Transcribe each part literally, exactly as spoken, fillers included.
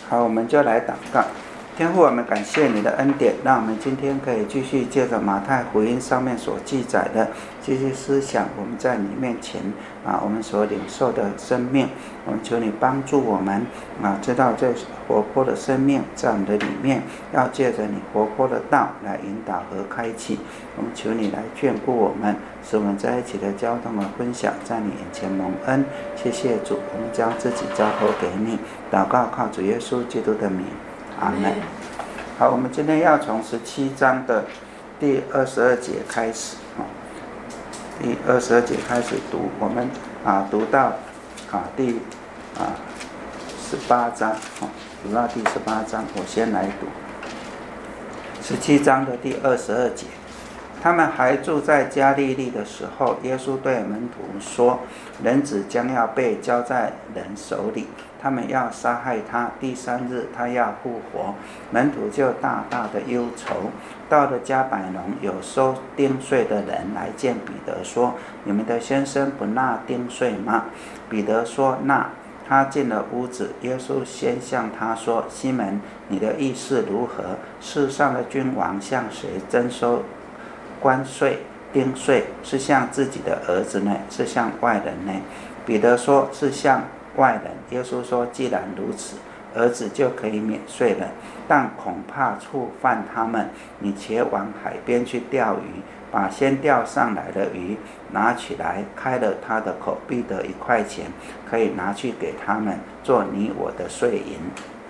好，我们就来祷告。天父，我们感谢你的恩典，让我们今天可以继续借着马太福音上面所记载的这些思想，我们在你面前啊，我们所领受的生命，我们求你帮助我们啊，知道这活泼的生命在我们的里面，要借着你活泼的道来引导和开启。我们求你来眷顾我们，使我们在一起的交通和分享在你眼前蒙恩。谢谢主，我们将自己交托给你，祷告靠主耶稣基督的名，阿们。好，我们今天要从十七章的第二十二节开始，第二十二节开始读，我们啊读到啊第啊十八章，读到第十八章，我先来读十七章的第二十二节。他们还住在加利利的时候，耶稣对门徒说：人子将要被交在人手里，他们要杀害他，第三日他要复活。门徒就大大的忧愁。到了加百农，有收丁税的人来见彼得说：你们的先生不纳丁税吗？彼得说：纳。他进了屋子，耶稣先向他说：西门，你的意思如何？世上的君王向谁征收关税丁税？是向自己的儿子呢，是向外人呢？彼得说：是向外人。耶稣说：既然如此，儿子就可以免税了，但恐怕触犯他们。你且往海边去钓鱼，把先钓上来的鱼拿起来，开了他的口，必得一块钱，可以拿去给他们，做你我的税银。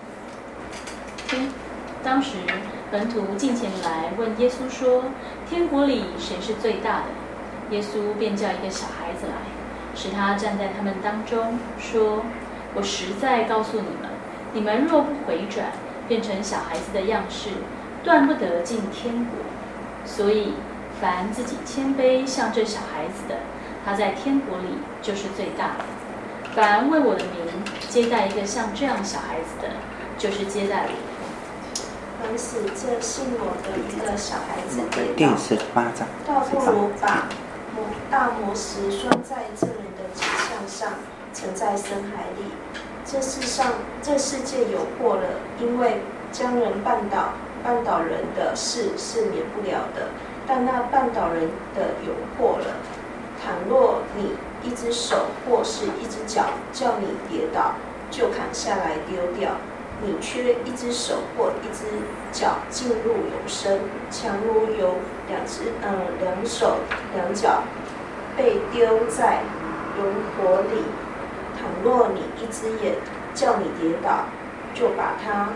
当时门徒近前来问耶稣说：天国里谁是最大的？耶稣便叫一个小孩子来，使他站在他们当中，说：我实在告诉你们，你们若不回转，变成小孩子的样式，断不得进天国。所以凡自己谦卑像这小孩子的，他在天国里就是最大的。凡为我的名接待一个像这样小孩子的，就是接待我。 凡使这信我的一个小孩子跌第倒， 十八章， 倒不如把大磨石拴在这人的颈项上，沉在深海里。这世上这世界有祸了，因为将人绊倒，绊倒人的事是免不了的，但那绊倒人的有祸了。倘若你一只手或是一只脚叫你跌倒，就砍下来丢掉。你缺一只手或一只脚进入永生，强如有两只嗯两手两脚被丢在永火里。倘若你一只眼叫你跌倒，就把它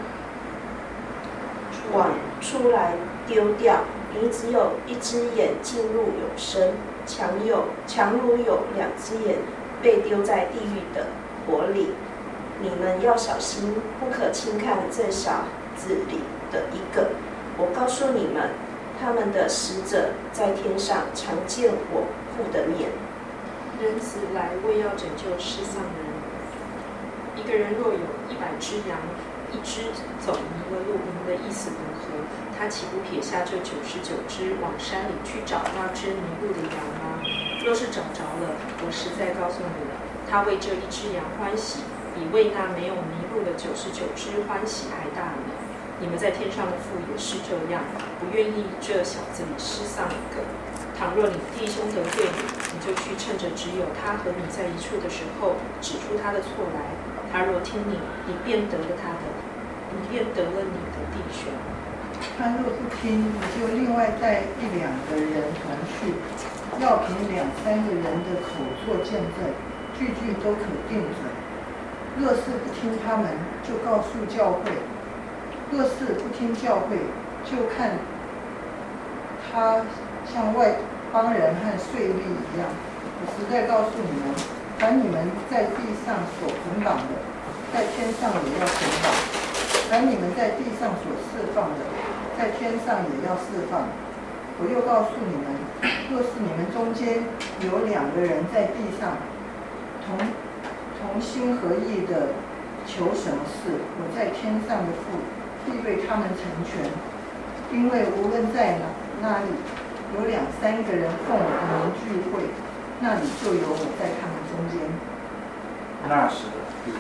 往出来丢掉。你只有一只眼进入永生，强有强如有两只眼被丢在地狱的火里。你们要小心，不可轻看这小子里的一个。我告诉你们，他们的使者在天上常见我父的面。 人子来为要拯救世上的人。一个人若有一百只羊，一只走迷了路，你们的意思如何？他岂不撇下这九十九只，往山里去找那只迷路的羊吗？若是找着了，我实在告诉你们，他为这一只羊欢喜，比为那没有迷路的九十九只欢喜还大呢。你们在天上的父也是这样，不愿意这小子里失丧一个。倘若你弟兄得罪你，你就去趁着只有他和你在一处的时候，指出他的错来。他若听你，你便得了他的，你便得了你的弟兄。 他若不听，你就另外带一两个人团去，要凭两三个人的口做见证，句句都可定准。若是不听他们，就告诉教会；若是不听教会，就看他像外邦人和税吏一样。我实在告诉你们，凡你们在地上所捆绑的，在天上也要捆绑；凡你们在地上所释放的，在天上也要释放。我又告诉你们，若是你们中间有两个人在地上同同心合意的求什么事，我在天上的父必为他们成全。因为无论在哪那里有两三个人奉我的名聚会，那里就有我在他们中间。 那时彼得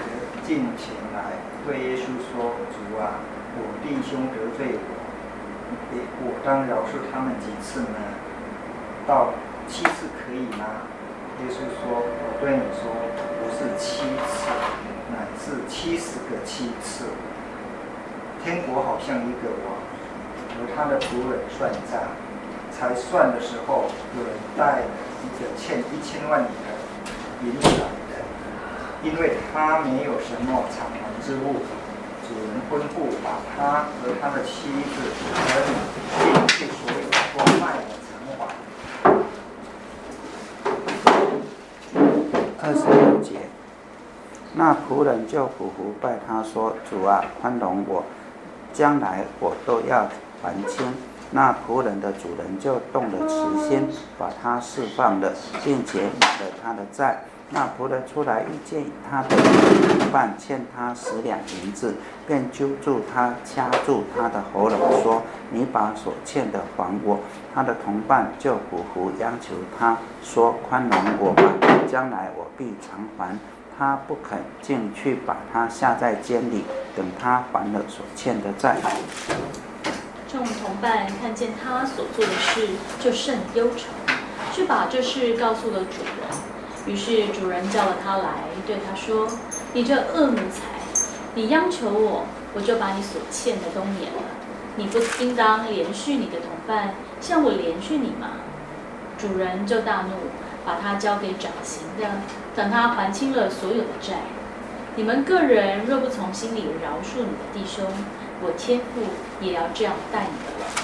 近前来，对耶稣说：“主啊，我弟兄得罪我，我当饶恕他们几次呢？到七次可以吗？”耶稣说：“我对你说，不是七次，乃是七十个七次。天国好像一个王，和他的仆人算账，才算的时候，有人带一个欠一千万里的银子来的，因为他没有什么偿还之物，主人吩咐把他和他的妻子儿女并去所有都卖了偿还。” 二十六节，那仆人就俯伏拜他说：“主啊，宽容我，将来我都要还清。”那仆人的主人就动了慈心，把他释放了，并且免了他的债。那仆人出来遇见他的同伴欠他十两银子，便揪住他，掐住他的喉咙，说：“你把所欠的还我。”他的同伴就俯伏央求他说：“宽容我吧，将来我必偿还。”他不肯，进去把他下在监里，等他还了所欠的债。 众同伴看见他所做的事，就甚忧愁，去把这事告诉了主人。于是主人叫了他来，对他说：“你这恶奴才，你央求我，我就把你所欠的都免了。你不应当连续你的同伴，像我连续你吗？”主人就大怒，把他交给掌刑的，等他还清了所有的债。你们个人若不从心里饶恕你的弟兄，我天父也要这样待你的了。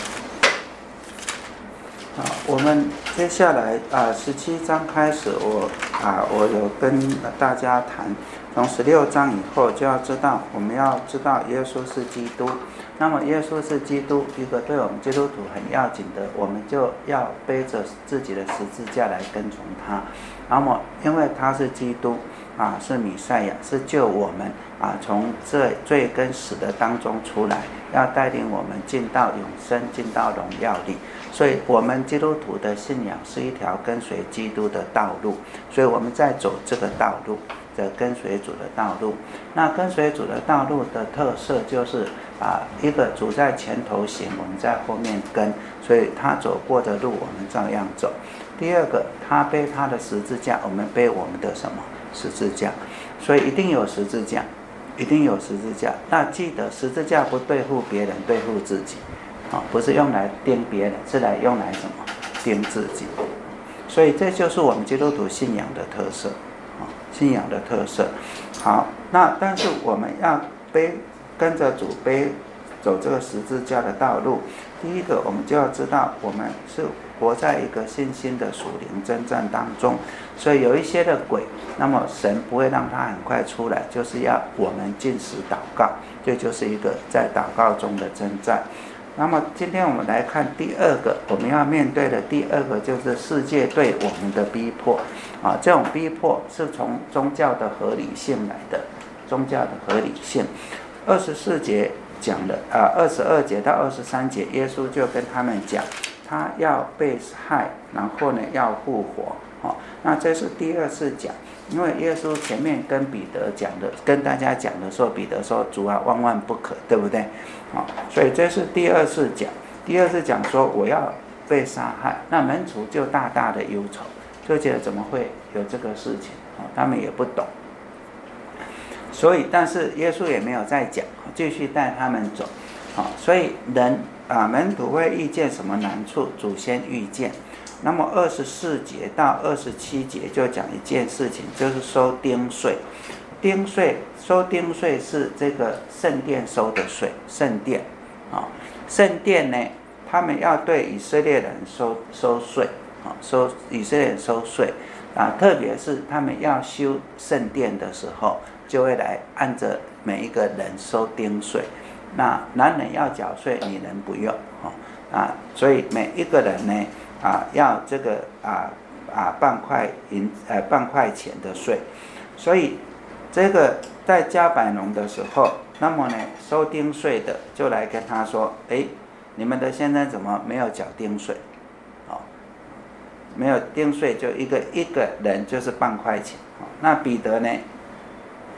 好，我们接下来啊，十七章开始我，我啊，我有跟大家谈，从十六章以后就要知道，我们要知道耶稣是基督。那么耶稣是基督，一个对我们基督徒很要紧的，我们就要背着自己的十字架来跟从他。那么因为他是基督啊，是弥赛亚，是救我们啊从这罪跟死的当中出来，要带领我们进到永生，进到荣耀里。所以我们基督徒的信仰是一条跟随基督的道路，所以我们在走这个道路的跟随主的道路。那跟随主的道路的特色就是啊，一个主在前头行，我们在后面跟，所以他走过的路我们照样走。第二个，他背他的十字架，我们背我们的什么十字架，所以一定有十字架，一定有十字架。那记得十字架不对付别人，对付自己。啊，不是用来钉别人，是来用来什么？钉自己。所以这就是我们基督徒信仰的特色，啊，信仰的特色。好，那但是我们要背跟着主背走这个十字架的道路。第一个，我们就要知道，我们是活在一个信心的属灵征战当中，所以有一些的鬼，那么神不会让他很快出来，就是要我们禁食祷告，这就是一个在祷告中的征战。那么今天我们来看第二个，我们要面对的第二个就是世界对我们的逼迫啊，这种逼迫是从宗教的合理性来的，宗教的合理性。二十四节讲的啊，二十二节到二十三节，耶稣就跟他们讲，他要被害，然后呢要复活。哦，那这是第二次讲，因为耶稣前面跟彼得讲的，跟大家讲的时候，彼得说：“主啊，万万不可，对不对？”哦，所以这是第二次讲，第二次讲说我要被杀害，那门徒就大大的忧愁，就觉得怎么会有这个事情？哦，他们也不懂。所以，但是耶稣也没有再讲，继续带他们走。哦，所以人啊，门徒会遇见什么难处，主先预见。那么二十四节到二十七节就讲一件事情，就是收丁税。丁税收丁税是这个圣殿收的税，圣殿啊，圣殿呢，他们要对以色列人收收税啊，收以色列人收税啊，特别是他们要修圣殿的时候，就会来按着每一个人收丁税。那男人要缴税，女人不用啊，所以每一个人呢。啊，要这个啊啊半块银呃半块钱的税，所以这个在加百农的时候，那么呢收丁税的就来跟他说，哎，你们的先生怎么没有缴丁税？哦，没有丁税就一个一个人就是半块钱。哦，那彼得呢？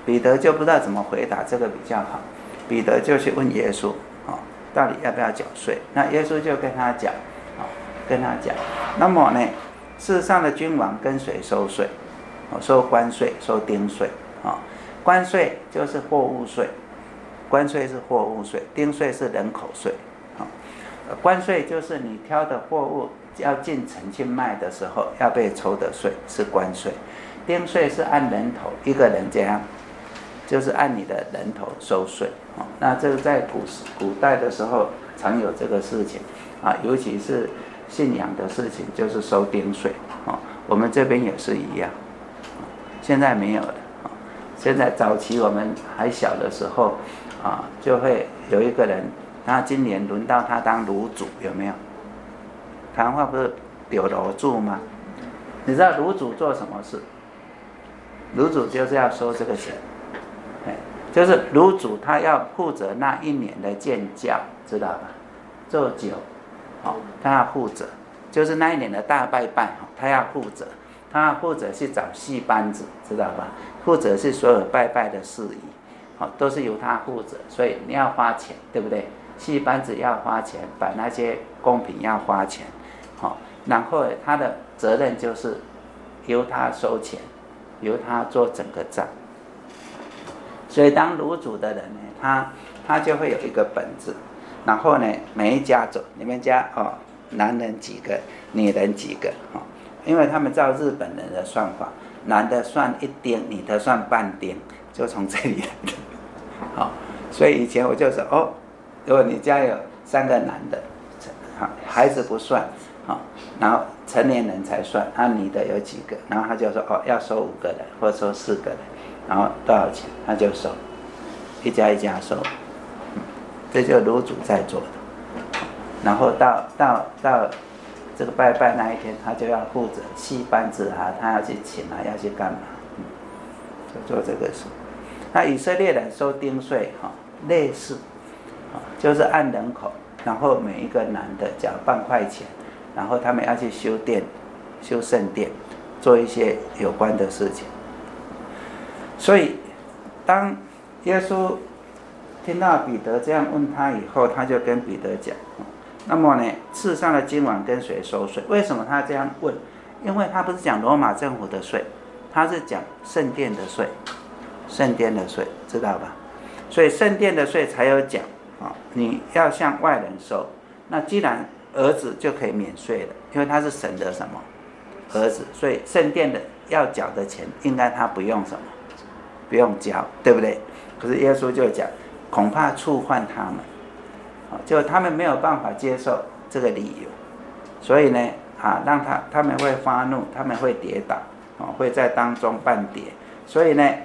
彼得就不知道怎么回答这个比较好，彼得就去问耶稣，哦，到底要不要缴税？那耶稣就跟他讲，哦，跟他讲，那么呢，世上的君王跟谁收税？哦，收关税，收丁税，哦，关税就是货物税，关税是货物税，丁税是人口税，哦，关税就是你挑的货物要进城去卖的时候要被抽的税是关税，丁税是按人头，一个人这样，就是按你的人头收税，哦，那这个在古古代的时候常有这个事情啊，尤其是信仰的事情，就是收丁税，哦，我们这边也是一样。现在没有了，现在早期我们还小的时候啊，就会有一个人，他今年轮到他当炉主，有没有？台湾话不是有炉主吗？你知道炉主做什么事？炉主就是要收这个钱，就是炉主他要负责那一年的建教，知道吧？做酒，哦，他要负责，就是那一年的大拜拜，他要负责。他负责去找戏班子，知道吧？负责是所有拜拜的事宜，哦，都是由他负责，所以你要花钱，对不对？戏班子要花钱，把那些贡品要花钱，哦，然后他的责任就是由他收钱，由他做整个账。所以当炉主的人呢，他他就会有一个本子，然后呢，每一家走，你们家哦，男人几个，女人几个，哦。因为他们照日本人的算法，男的算一丁，女的算半丁，就从这里来的。好，所以以前我就说，哦，如果你家有三个男的，孩子不算，好，然后成年人才算，啊，女的有几个，然后他就说，哦，要收五个人，或者收四个人，然后多少钱，他就收，一家一家收，这就是炉主在做的。然后到到到。这个拜拜那一天，他就要负责戏班子啊，他要去请啊，要去干嘛？嗯，就做这个事。那以色列人收丁税，哈，类似，啊，就是按人口，然后每一个男的缴半块钱，然后他们要去修殿、修圣殿，做一些有关的事情。所以，当耶稣听到彼得这样问他以后，他就跟彼得讲。那么呢，世上的君王跟谁收税？为什么他这样问？因为他不是讲罗马政府的税，他是讲圣殿的税，圣殿的税，知道吧？所以圣殿的税才有讲啊，你要向外人收。那既然儿子就可以免税了，因为他是神的什么儿子，所以圣殿的要缴的钱，应该他不用什么，不用交，对不对？可是耶稣就讲，恐怕触犯他们。就他们没有办法接受这个理由，所以呢，啊，让他他们会发怒，他们会跌倒，啊，会在当中半跌。所以呢，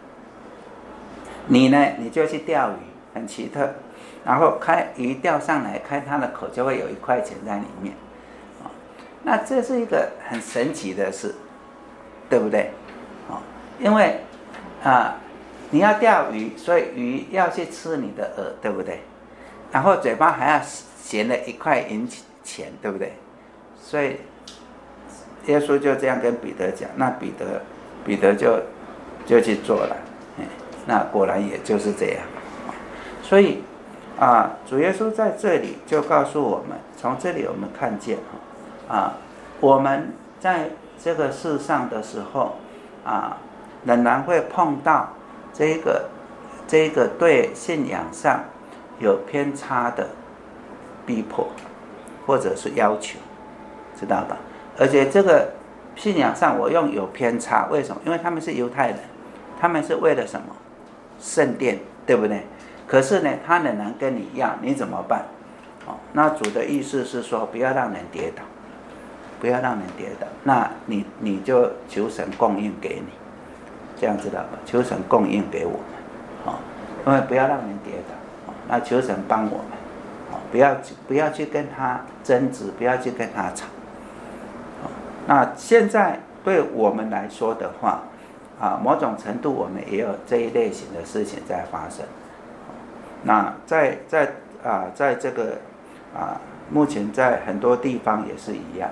你呢，你就去钓鱼，很奇特，然后开鱼钓上来，开它的口就会有一块钱在里面，啊，那这是一个很神奇的事，对不对？啊，因为啊，你要钓鱼，所以鱼要去吃你的饵，对不对？然后嘴巴还要衔了一块银钱，对不对？所以耶稣就这样跟彼得讲，那彼得彼得就就去做了，那果然也就是这样。所以啊，主耶稣在这里就告诉我们，从这里我们看见啊，我们在这个世上的时候啊，仍然会碰到这个这个对信仰上有偏差的逼迫或者是要求，知道吧？而且这个信仰上我用有偏差，为什么？因为他们是犹太人，他们是为了什么？圣殿，对不对？可是呢，他仍然跟你要，你怎么办？哦，那主的意思是说，不要让人跌倒，不要让人跌倒，那你你就求神供应给你，这样知道吧？求神供应给我们，哦，因为不要让人跌倒。那求神帮我们，不要不要去跟他争执，不要去跟他吵。那现在对我们来说的话，啊，某种程度我们也有这一类型的事情在发生。那在在啊，在这个啊，目前在很多地方也是一样。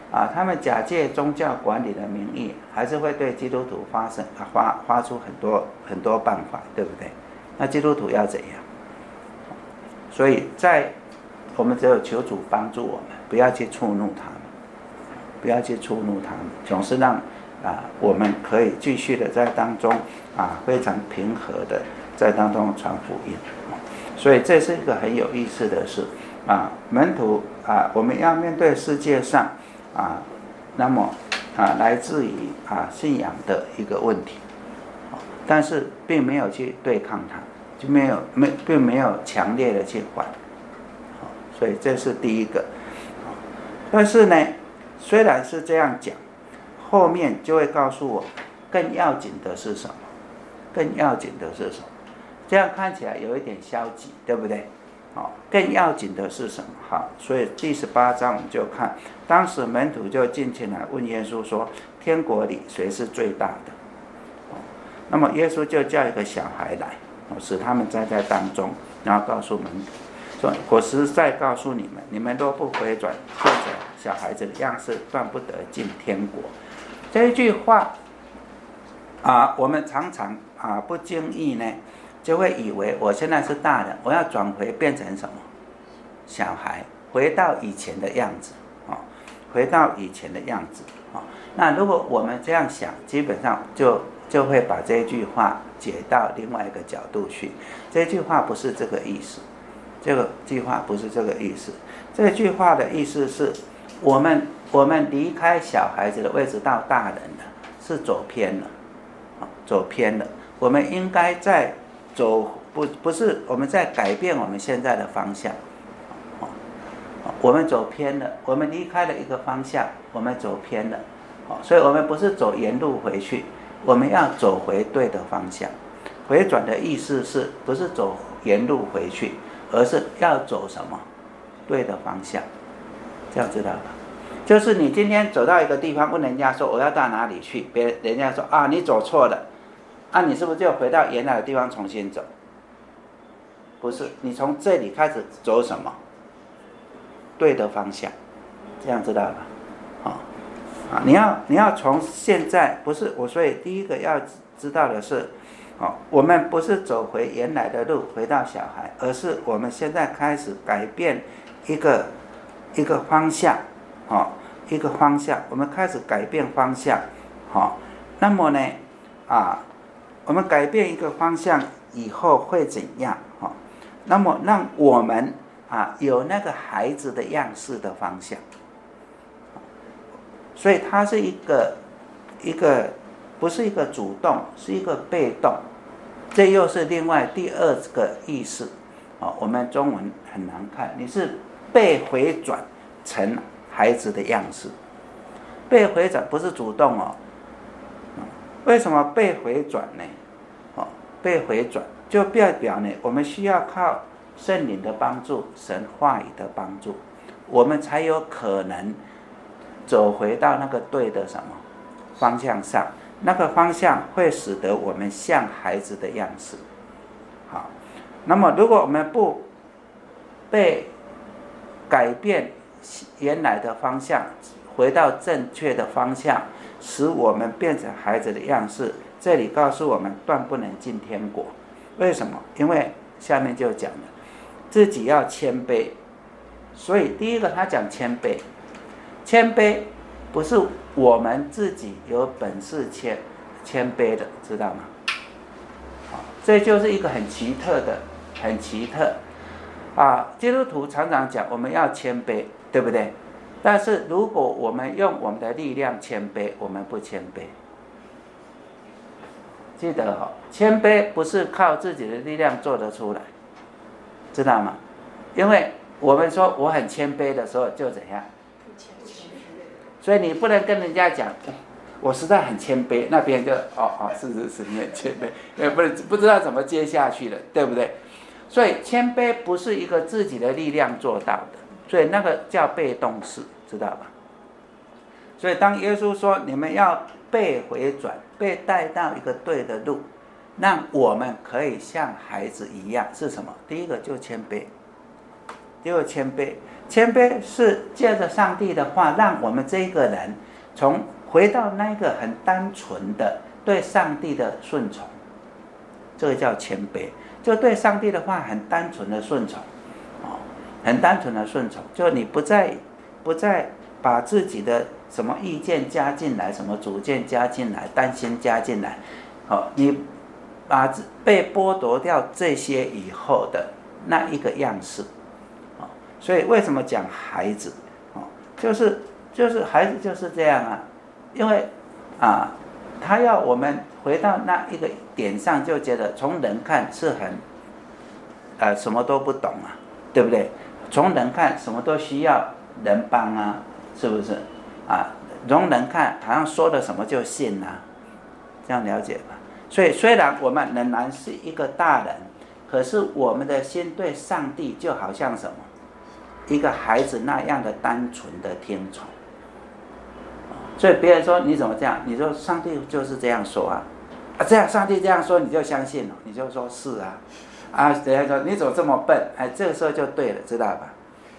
啊，他们假借宗教管理的名义，还是会对基督徒发生发发出很多很多办法，对不对？那基督徒要怎样？所以在我们只有求主帮助我们，不要去触怒他们，不要去触怒他们，总是让啊我们可以继续的在当中啊非常平和的在当中传福音。所以这是一个很有意思的事啊，门徒啊，我们要面对世界上啊，那么啊来自于啊信仰的一个问题，但是并没有去对抗它，就没有没并没有强烈的去反，所以这是第一个。但是呢，虽然是这样讲，后面就会告诉我，更要紧的是什么？更要紧的是什么？这样看起来有一点消极，对不对？好，更要紧的是什么？好，所以第十八章我们就看，当时门徒就进前来问耶稣说：“天国里谁是最大的？”那么耶稣就叫一个小孩来，使他们站在当中，然后告诉门徒说：“我实在告诉你们，你们若不回转，变成小孩子的样式，断不得进天国。”这一句话啊，我们常常啊不经意呢，就会以为我现在是大人，我要转回变成什么？小孩，回到以前的样子啊，回到以前的样子啊。那如果我们这样想，基本上就就会把这句话解到另外一个角度去。这句话不是这个意思，这个句话不是这个意思。这句话的意思是，我们我们离开小孩子的位置到大人了，是走偏了，走偏了。我们应该在走不不是我们在改变我们现在的方向，我们走偏了，我们离开了一个方向，我们走偏了，所以我们不是走原路回去，我们要走回对的方向。回转的意思是不是走原路回去，而是要走什么对的方向，这样知道吧？就是你今天走到一个地方，问人家说我要到哪里去，别人人家说啊你走错了，啊你是不是就回到原来的地方重新走？不是，你从这里开始走什么对的方向，这样知道吧？好、哦，啊，你要你要从现在不是我，所以第一个要知道的是，哦，我们不是走回原来的路，回到小孩，而是我们现在开始改变一个一个方向，哦，一个方向，我们开始改变方向，好、哦，那么呢，啊，我们改变一个方向以后会怎样？哈、哦，那么让我们啊有那个孩子的样式的方向，所以它是一个一个不是一个主动，是一个被动，这又是另外第二个意思。哦，我们中文很难看，你是被回转成孩子的样式，被回转不是主动哦。为什么被回转呢？哦，被回转就代表呢，我们需要靠圣灵的帮助，神话语的帮助，我们才有可能走回到那个对的什么方向上，那个方向会使得我们像孩子的样式。好，那么如果我们不被改变原来的方向，回到正确的方向，使我们变成孩子的样式，这里告诉我们断不能进天国。为什么？因为下面就讲了自己要谦卑，所以第一个他讲谦卑，谦卑不是我们自己有本事谦谦卑的，知道吗？这就是一个很奇特的，很奇特啊！基督徒常常讲我们要谦卑，对不对？但是如果我们用我们的力量谦卑，我们不谦卑。记得哦，谦卑不是靠自己的力量做得出来，知道吗？因为我们说我很谦卑的时候就怎样，所以你不能跟人家讲我实在很谦卑，那边就哦哦是是是，你很谦卑，因为不不知道怎么接下去了，对不对？所以谦卑不是一个自己的力量做到的，所以那个叫被动式，知道吧？所以当耶稣说你们要被回转，被带到一个对的路，让我们可以像孩子一样，是什么？第一个就谦卑， 就谦卑。谦卑是借着上帝的话，让我们这一个人从回到那个很单纯的对上帝的顺从，这个叫谦卑，就对上帝的话很单纯的顺从，哦，很单纯的顺从，就你不再不再把自己的什么意见加进来，什么主见加进来，担心加进来，哦，你把被剥夺掉这些以后的那一个样式。所以为什么讲孩子？哦，就是就是孩子就是这样啊，因为啊，他要我们回到那一个点上，就觉得从人看是很，呃，什么都不懂啊，对不对？从人看什么都需要人帮啊，是不是？啊，从人看好像说了什么就信啊，这样了解吧？所以虽然我们仍然是一个大人，可是我们的心对上帝就好像什么？一个孩子那样的单纯的听从，所以别人说你怎么这样，你说上帝就是这样说啊，啊这样上帝这样说你就相信了，你就说是啊，啊人家说你怎么这么笨，哎这个时候就对了，知道吧？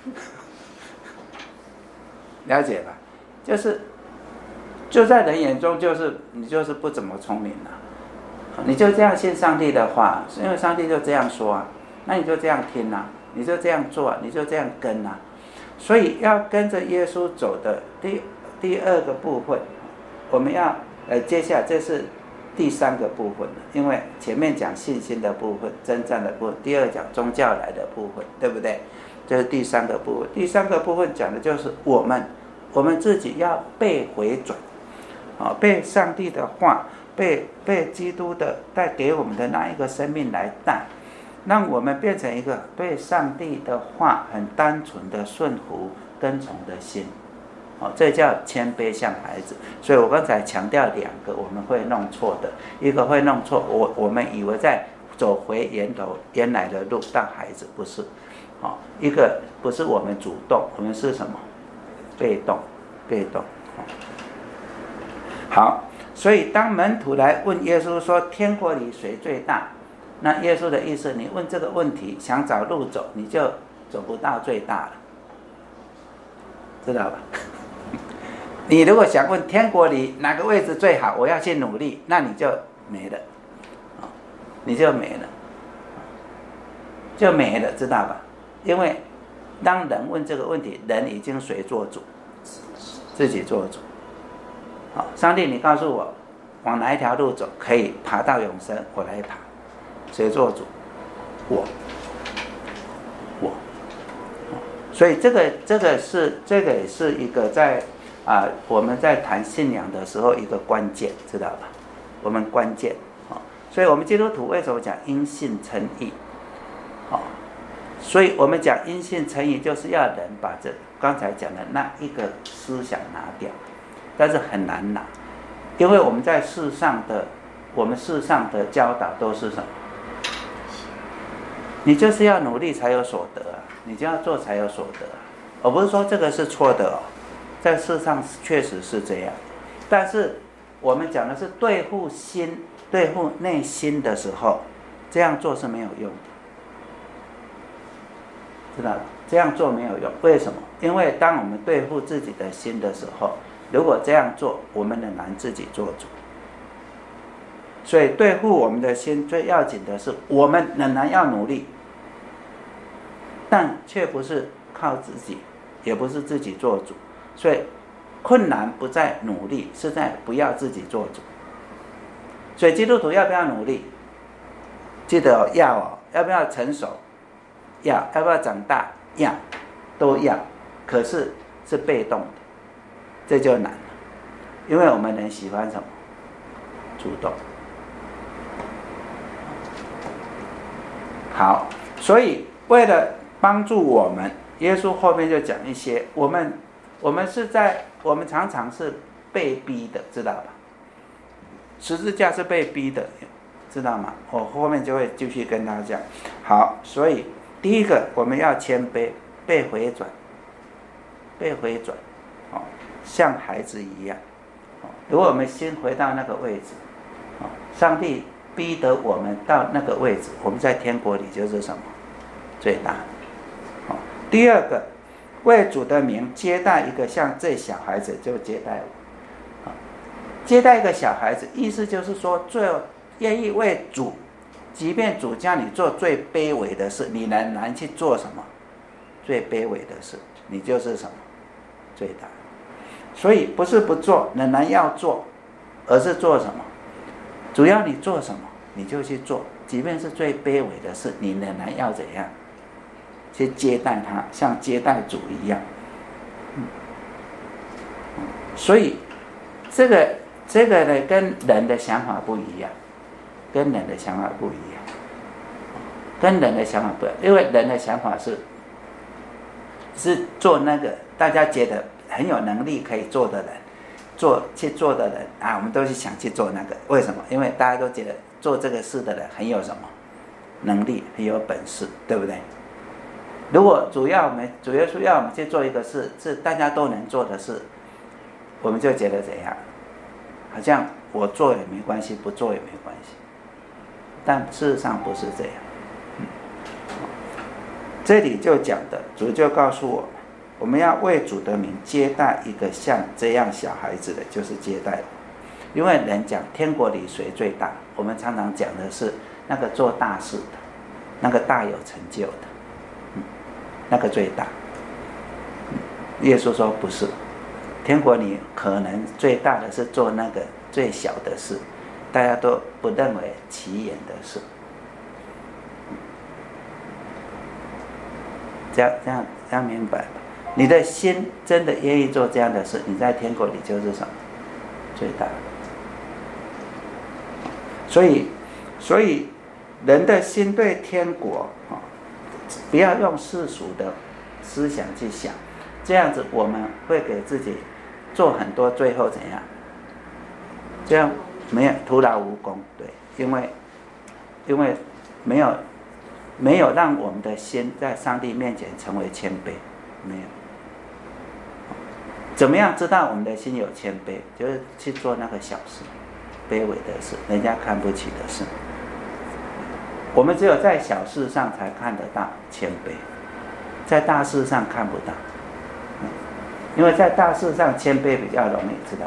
了解吧？就是就在人眼中就是你就是不怎么聪明了，你就这样信上帝的话，因为上帝就这样说啊，那你就这样听啊。你就这样做，你就这样跟啊，所以要跟着耶稣走的第第二个部分，我们要呃接下来这是第三个部分了，因为前面讲信心的部分、征战的部分，第二讲宗教来的部分，对不对？这是第三个部分。第三个部分讲的就是我们我们自己要被回转，啊，被上帝的话，被被基督的带给我们的那一个生命来带。让我们变成一个对上帝的话很单纯的顺服跟从的心，哦，这叫谦卑像孩子。所以我刚才强调两个我们会弄错的，一个会弄错，我我们以为在走回源头原来的路当孩子，不是，哦，一个不是我们主动，我们是什么？被动，被动。哦，好，所以当门徒来问耶稣说天国里谁最大？那耶稣的意思，你问这个问题，想找路走，你就走不到最大了，知道吧？你如果想问天国里哪个位置最好，我要去努力，那你就没了，你就没了，就没了，知道吧？因为当人问这个问题，人已经谁做主？自己做主。好，上帝，你告诉我，往哪一条路走可以爬到永生，我来爬。谁做主？我，我。所以这个这个是这个也是一个在啊、呃、我们在谈信仰的时候一个关键，知道吧？我们关键啊、哦，所以我们基督徒为什么讲因信称义？哦，所以我们讲因信称义，就是要人把这刚才讲的那一个思想拿掉，但是很难拿，因为我们在世上的我们世上的教导都是什么？你就是要努力才有所得啊，你就要做才有所得啊。我不是说这个是错的哦，在世上确实是这样，但是我们讲的是对付心、对付内心的时候，这样做是没有用的，知道吧？这样做没有用，为什么？因为当我们对付自己的心的时候，如果这样做，我们仍然自己做主。所以对付我们的心最要紧的是，我们仍然要努力，但却不是靠自己，也不是自己做主。所以困难不在努力，是在不要自己做主。所以基督徒要不要努力？记得哦，要哦，要不要成熟？要，要不要长大？要，都要。可是是被动的，这就难了，因为我们人喜欢什么？主动。好，所以为了帮助我们，耶稣后面就讲一些，我们我们是在我们常常是被逼的，知道吧？十字架是被逼的，知道吗？我后面就会继续跟他讲。好，所以第一个我们要谦卑，被回转，被回转，哦，像孩子一样。哦，如果我们先回到那个位置，哦，上帝逼得我们到那个位置，我们在天国里就是什么？最大。哦， 第二个，为主的名接待一个像这小孩子，就接待我。接待一个小孩子，意思就是说，最愿意为主，即便主叫你做最卑微的事，你仍然去做什么？最卑微的事，你就是什么？最大。所以不是不做，仍然要做，而是做什么？主要你做什么，你就去做，即便是最卑微的事，你仍然要怎样？去接待他，像接待主一样。嗯、所以这个这个呢，跟人的想法不一样，跟人的想法不一样，跟人的想法不一样，因为人的想法是是做那个大家觉得很有能力可以做的人，做去做的人啊，我们都是想去做那个。为什么？因为大家都觉得做这个事的人很有什么能力，很有本事，对不对？如果主要我们主耶稣要我们去做一个事，是大家都能做的事，我们就觉得怎样？好像我做也没关系，不做也没关系。但事实上不是这样。嗯、这里就讲的，主就告诉我们，我们要为主的名接待一个像这样小孩子的，就是接待我。因为人讲天国里谁最大，我们常常讲的是那个做大事的，那个大有成就的。那个最大，耶稣说不是，天国里可能最大的是做那个最小的事，大家都不认为起眼的事。这样这样这样明白吧？你的心真的愿意做这样的事，你在天国里就是什么？最大的。所以，所以人的心对天国啊。不要用世俗的思想去想，这样子我们会给自己做很多，最后怎样？这样没有徒劳无功，对，因为因为没有没有让我们的心在上帝面前成为谦卑，没有。怎么样知道我们的心有谦卑？就是去做那个小事、卑微的事，人家看不起的事。我们只有在小事上才看得到谦卑，在大事上看不到。嗯、因为在大事上谦卑比较容易，知道？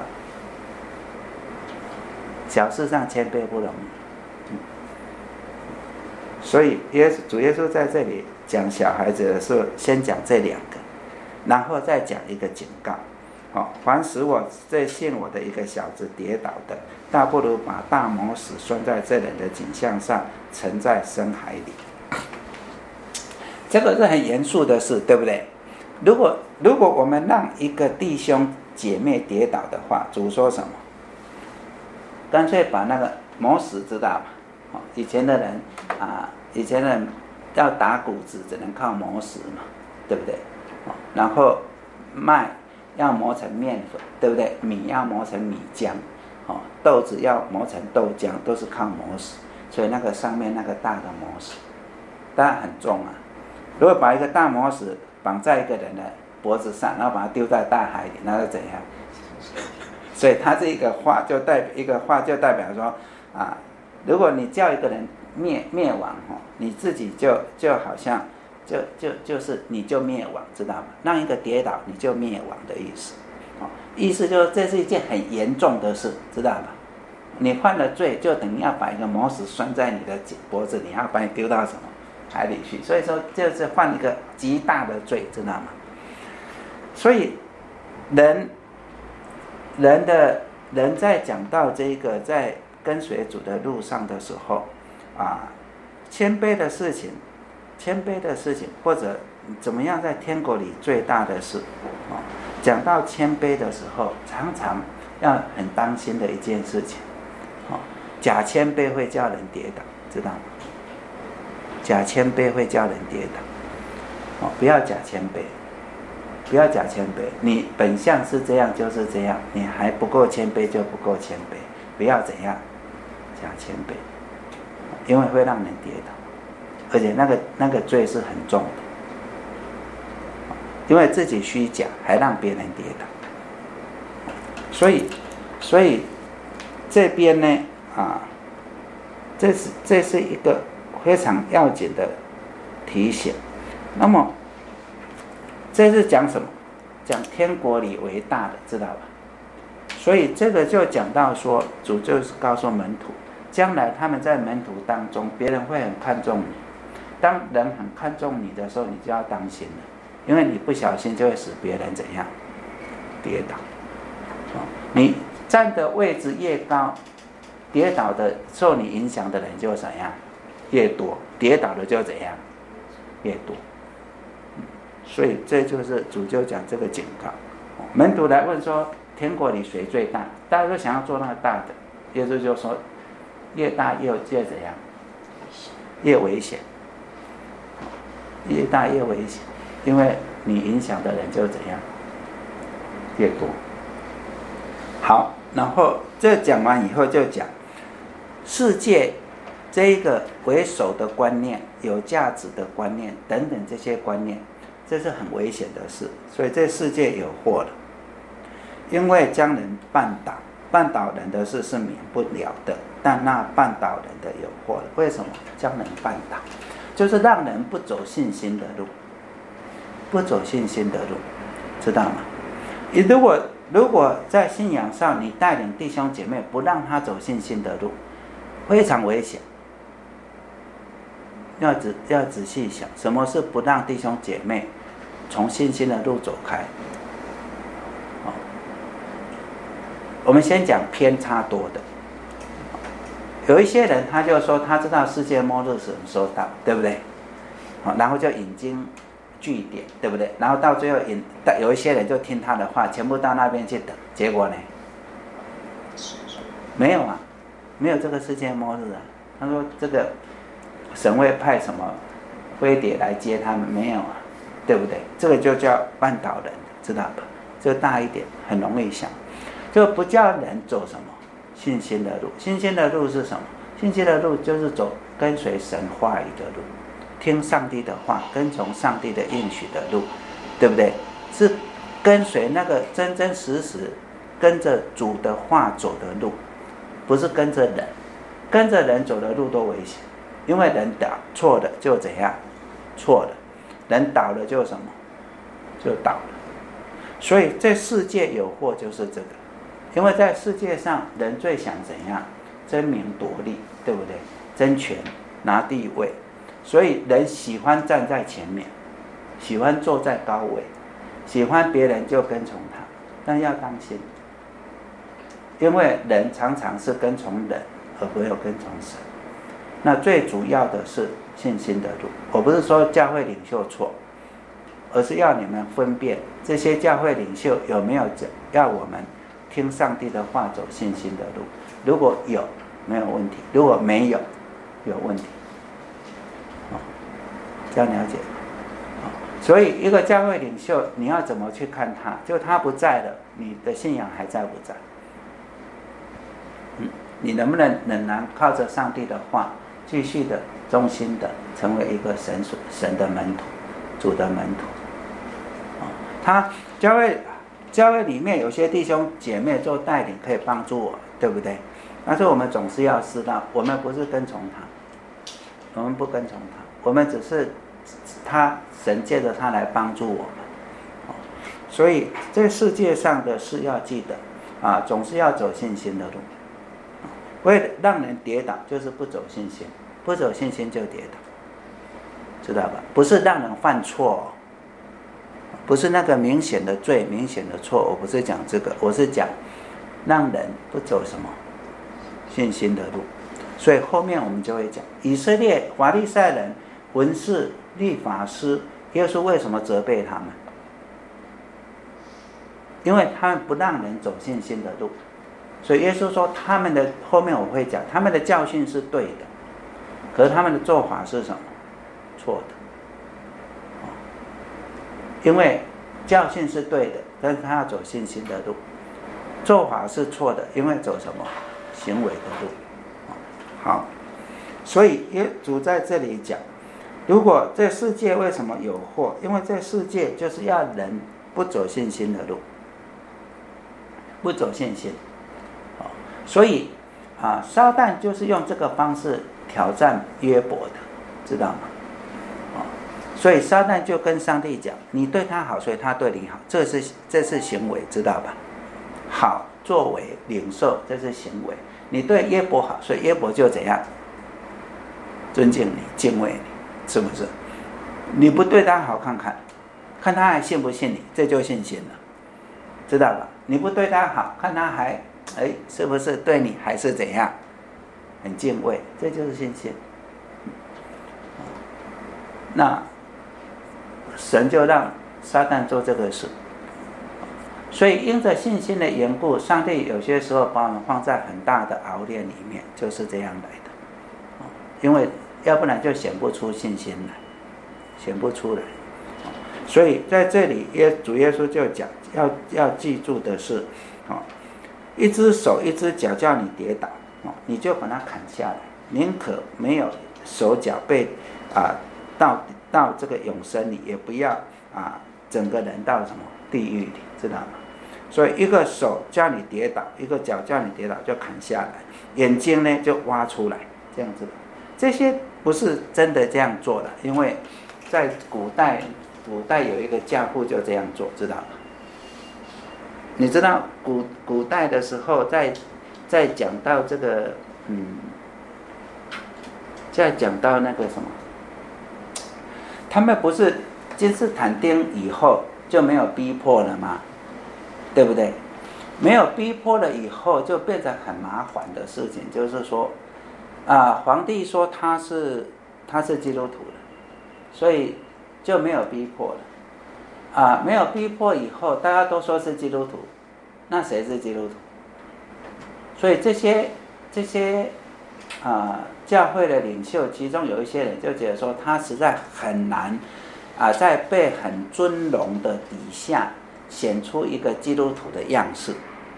小事上谦卑不容易。嗯、所以耶稣主耶稣在这里讲小孩子的时候，先讲这两个，然后再讲一个警告。哦，凡使我这信我的一个小子跌倒的，倒不如把大磨石拴在这人的颈项上，沉在深海里。这个是很严肃的事，对不对？如果如果我们让一个弟兄姐妹跌倒的话，主说什么？干脆把那个磨石，知道吗？哦，以前的人啊，以前的人要打谷子只能靠磨石嘛，对不对？哦，然后麦要磨成面粉，对不对？米要磨成米浆，哦，豆子要磨成豆浆，都是靠磨石。所以那个上面那个大的磨石，当然很重啊。如果把一个大磨石绑在一个人的脖子上，然后把它丢在大海里，那是怎样？所以它这一个话就代表一个话就代表说啊，如果你叫一个人灭灭亡哦，你自己就就好像。就就就是你就灭亡，知道吗？让一个跌倒你就灭亡的意思，哦，意思就是这是一件很严重的事，知道吗？你犯了罪，就等于要把一个磨石拴在你的脖子，你要把你丢到什么海里去？所以说就是犯一个极大的罪，知道吗？所以人人的人在讲到这个在跟随主的路上的时候啊，谦卑的事情。谦卑的事情，或者怎么样在天国里最大的事，哦，讲到谦卑的时候，常常要很当心的一件事情，哦，假谦卑会叫人跌倒，知道吗？假谦卑会叫人跌倒，哦，不要假谦卑，不要假谦卑，你本相是这样就是这样，你还不够谦卑就不够谦卑，不要怎样假谦卑，因为会让人跌倒。而且那个那个罪是很重的，因为自己虚假，还让别人跌倒。所以，所以这边呢，啊，这是这是一个非常要紧的提醒。那么， 这是讲什么？讲天国里为大的，知道吧？所以这个就讲到说，主就是告诉门徒，将来他们在门徒当中，别人会很看重你。当人很看重你的时候，你就要当心了，因为你不小心就会使别人怎样跌倒。你站的位置越高，跌倒的受你影响的人就怎样越多，跌倒的就怎样越多。所以这就是主就讲这个警告。门徒来问说，天国里谁最大？大家都想要做那个大的，耶稣就说，越大越越怎样，越危险，越大越危险，因为你影响的人就怎样越多。好，然后这讲完以后就讲世界这一个为首的观念、有价值的观念等等这些观念，这是很危险的事。所以这世界有祸了，因为将人绊倒，绊倒人的事是免不了的，但那绊倒人的有祸了。为什么将人绊倒？就是让人不走信心的路，不走信心的路，知道吗？你如果如果在信仰上你带领弟兄姐妹不让他走信心的路，非常危险。要仔要仔细想，什么是不让弟兄姐妹从信心的路走开？哦，我们先讲偏差多的。有一些人他就说他知道世界末日什么时候到，对不对？好，然后就引经据典，对不对？然后到最后引有一些人就听他的话，全部到那边去等，结果呢？没有啊，没有这个世界末日啊。他说这个神会派什么飞碟来接他们？没有啊，对不对？这个就叫绊倒人，知道吧？这个大一点，很容易想，就不叫人走什么信心的路。信心的路是什么？信心的路就是走跟随神话语的路，听上帝的话，跟从上帝的应许的路，对不对？是跟随那个真真实实跟着主的话走的路，不是跟着人。跟着人走的路都危险，因为人倒错了就怎样？错了，人倒了就什么？就倒了。所以这世界有祸就是这个，因为在世界上人最想怎样？争名夺利，对不对？争权拿地位，所以人喜欢站在前面，喜欢坐在高位，喜欢别人就跟从他，但要当心，因为人常常是跟从人而没有跟从神。那最主要的是信心的路。我不是说教会领袖错，而是要你们分辨这些教会领袖有没有讲要我们听上帝的话，走信心的路。如果有，没有问题；如果没有，有问题。哦，这样了解。哦，所以一个教会领袖，你要怎么去看他？就他不在了，你的信仰还在不在？嗯，你能不能仍然靠着上帝的话，继续的忠心的成为一个神所神的门徒，主的门徒？哦，他教会教会里面有些弟兄姐妹做带领，可以帮助我，对不对？但是我们总是要知道，我们不是跟从他，我们不跟从他，我们只是他神借着他来帮助我们。哦，所以这世界上的事要记得啊，总是要走信心的路。为了让人跌倒，就是不走信心，不走信心就跌倒，知道吧？不是让人犯错，不是那个明显的罪、明显的错，我不是讲这个，我是讲让人不走什么信心的路。所以后面我们就会讲以色列法利赛人、文士、律法师，耶稣为什么责备他们？因为他们不让人走信心的路。所以耶稣说他们的，后面我会讲他们的教训是对的，可是他们的做法是什么？错的。因为教训是对的，但是他要走信心的路，做法是错的，因为走什么？行为的路。好，所以耶主在这里讲，如果这世界为什么有祸？因为这世界就是要人不走信心的路，不走信心。所以啊，撒旦就是用这个方式挑战约伯的，知道吗？哦， 所以撒旦就跟上帝讲，你对他好，所以他对你好，这是这是行为，知道吧？好作为领受，这是行为。你对约伯好，所以约伯就怎样？尊敬你，敬畏你，是不是？你不对他好，看看看他还信不信你，这就信心了，知道吧？你不对他好，看他还哎是不是对你还是怎样，很敬畏，这就是信心。那神就让撒旦做这个事，所以因着信心的缘故，上帝有些时候把我们放在很大的熬炼里面，就是这样来的。因为要不然就显不出信心来，显不出来。所以在这里耶主耶稣就讲，要要记住的是，一只手一只脚叫你跌倒，你就把它砍下来，宁可没有手脚被啊到到这个永生里，也不要啊整个人到什么地狱里，知道吗？所以一个手叫你跌倒，一个脚叫你跌倒，就砍下来，眼睛呢就挖出来，这样子的。这些不是真的这样做的，因为在古代，古代有一个教父就这样做，知道吗？你知道古古代的时候，在在讲到这个，嗯，在讲到那个什么，他们不是君士坦丁以后就没有逼迫了吗？对不对？没有逼迫了以后，就变成很麻烦的事情，就是说。啊，皇帝说他是他是基督徒了，所以就没有逼迫了。啊，没有逼迫以后，大家都说是基督徒，那谁是基督徒？所以这些这些啊教会的领袖，其中有一些人就觉得说，他实在很难啊，在被很尊荣的底下显出一个基督徒的样式。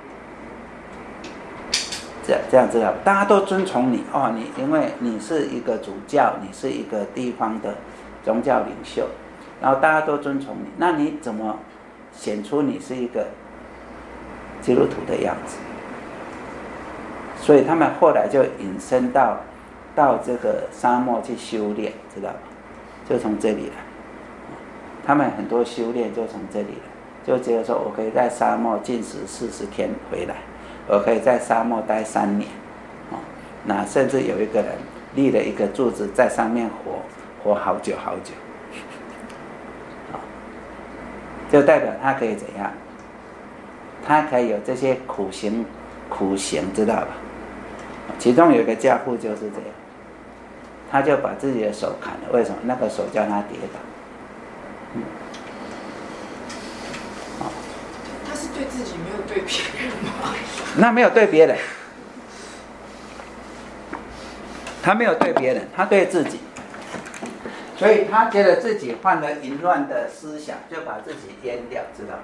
这样这样知道，大家都尊崇你哦，你因为你是一个主教，你是一个地方的宗教领袖，然后大家都尊崇你，那你怎么显出你是一个基督徒的样子？所以他们后来就引申到到这个沙漠去修炼，知道吧？就从这里来，他们很多修炼就从这里来，就觉得说我可以在沙漠禁食四十天回来。我可以在沙漠待三年，哦，那甚至有一个人立了一个柱子在上面活，活好久好久，哦，就代表他可以怎样？他可以有这些苦行，苦行知道吧？其中有一个教父就是这样，他就把自己的手砍了，为什么？那个手叫他跌倒。嗯， 哦，他是对自己没有对别人吗？ 那没有对别人，他没有对别人，他对自己，所以他觉得自己犯了淫乱的思想，就把自己阉掉，知道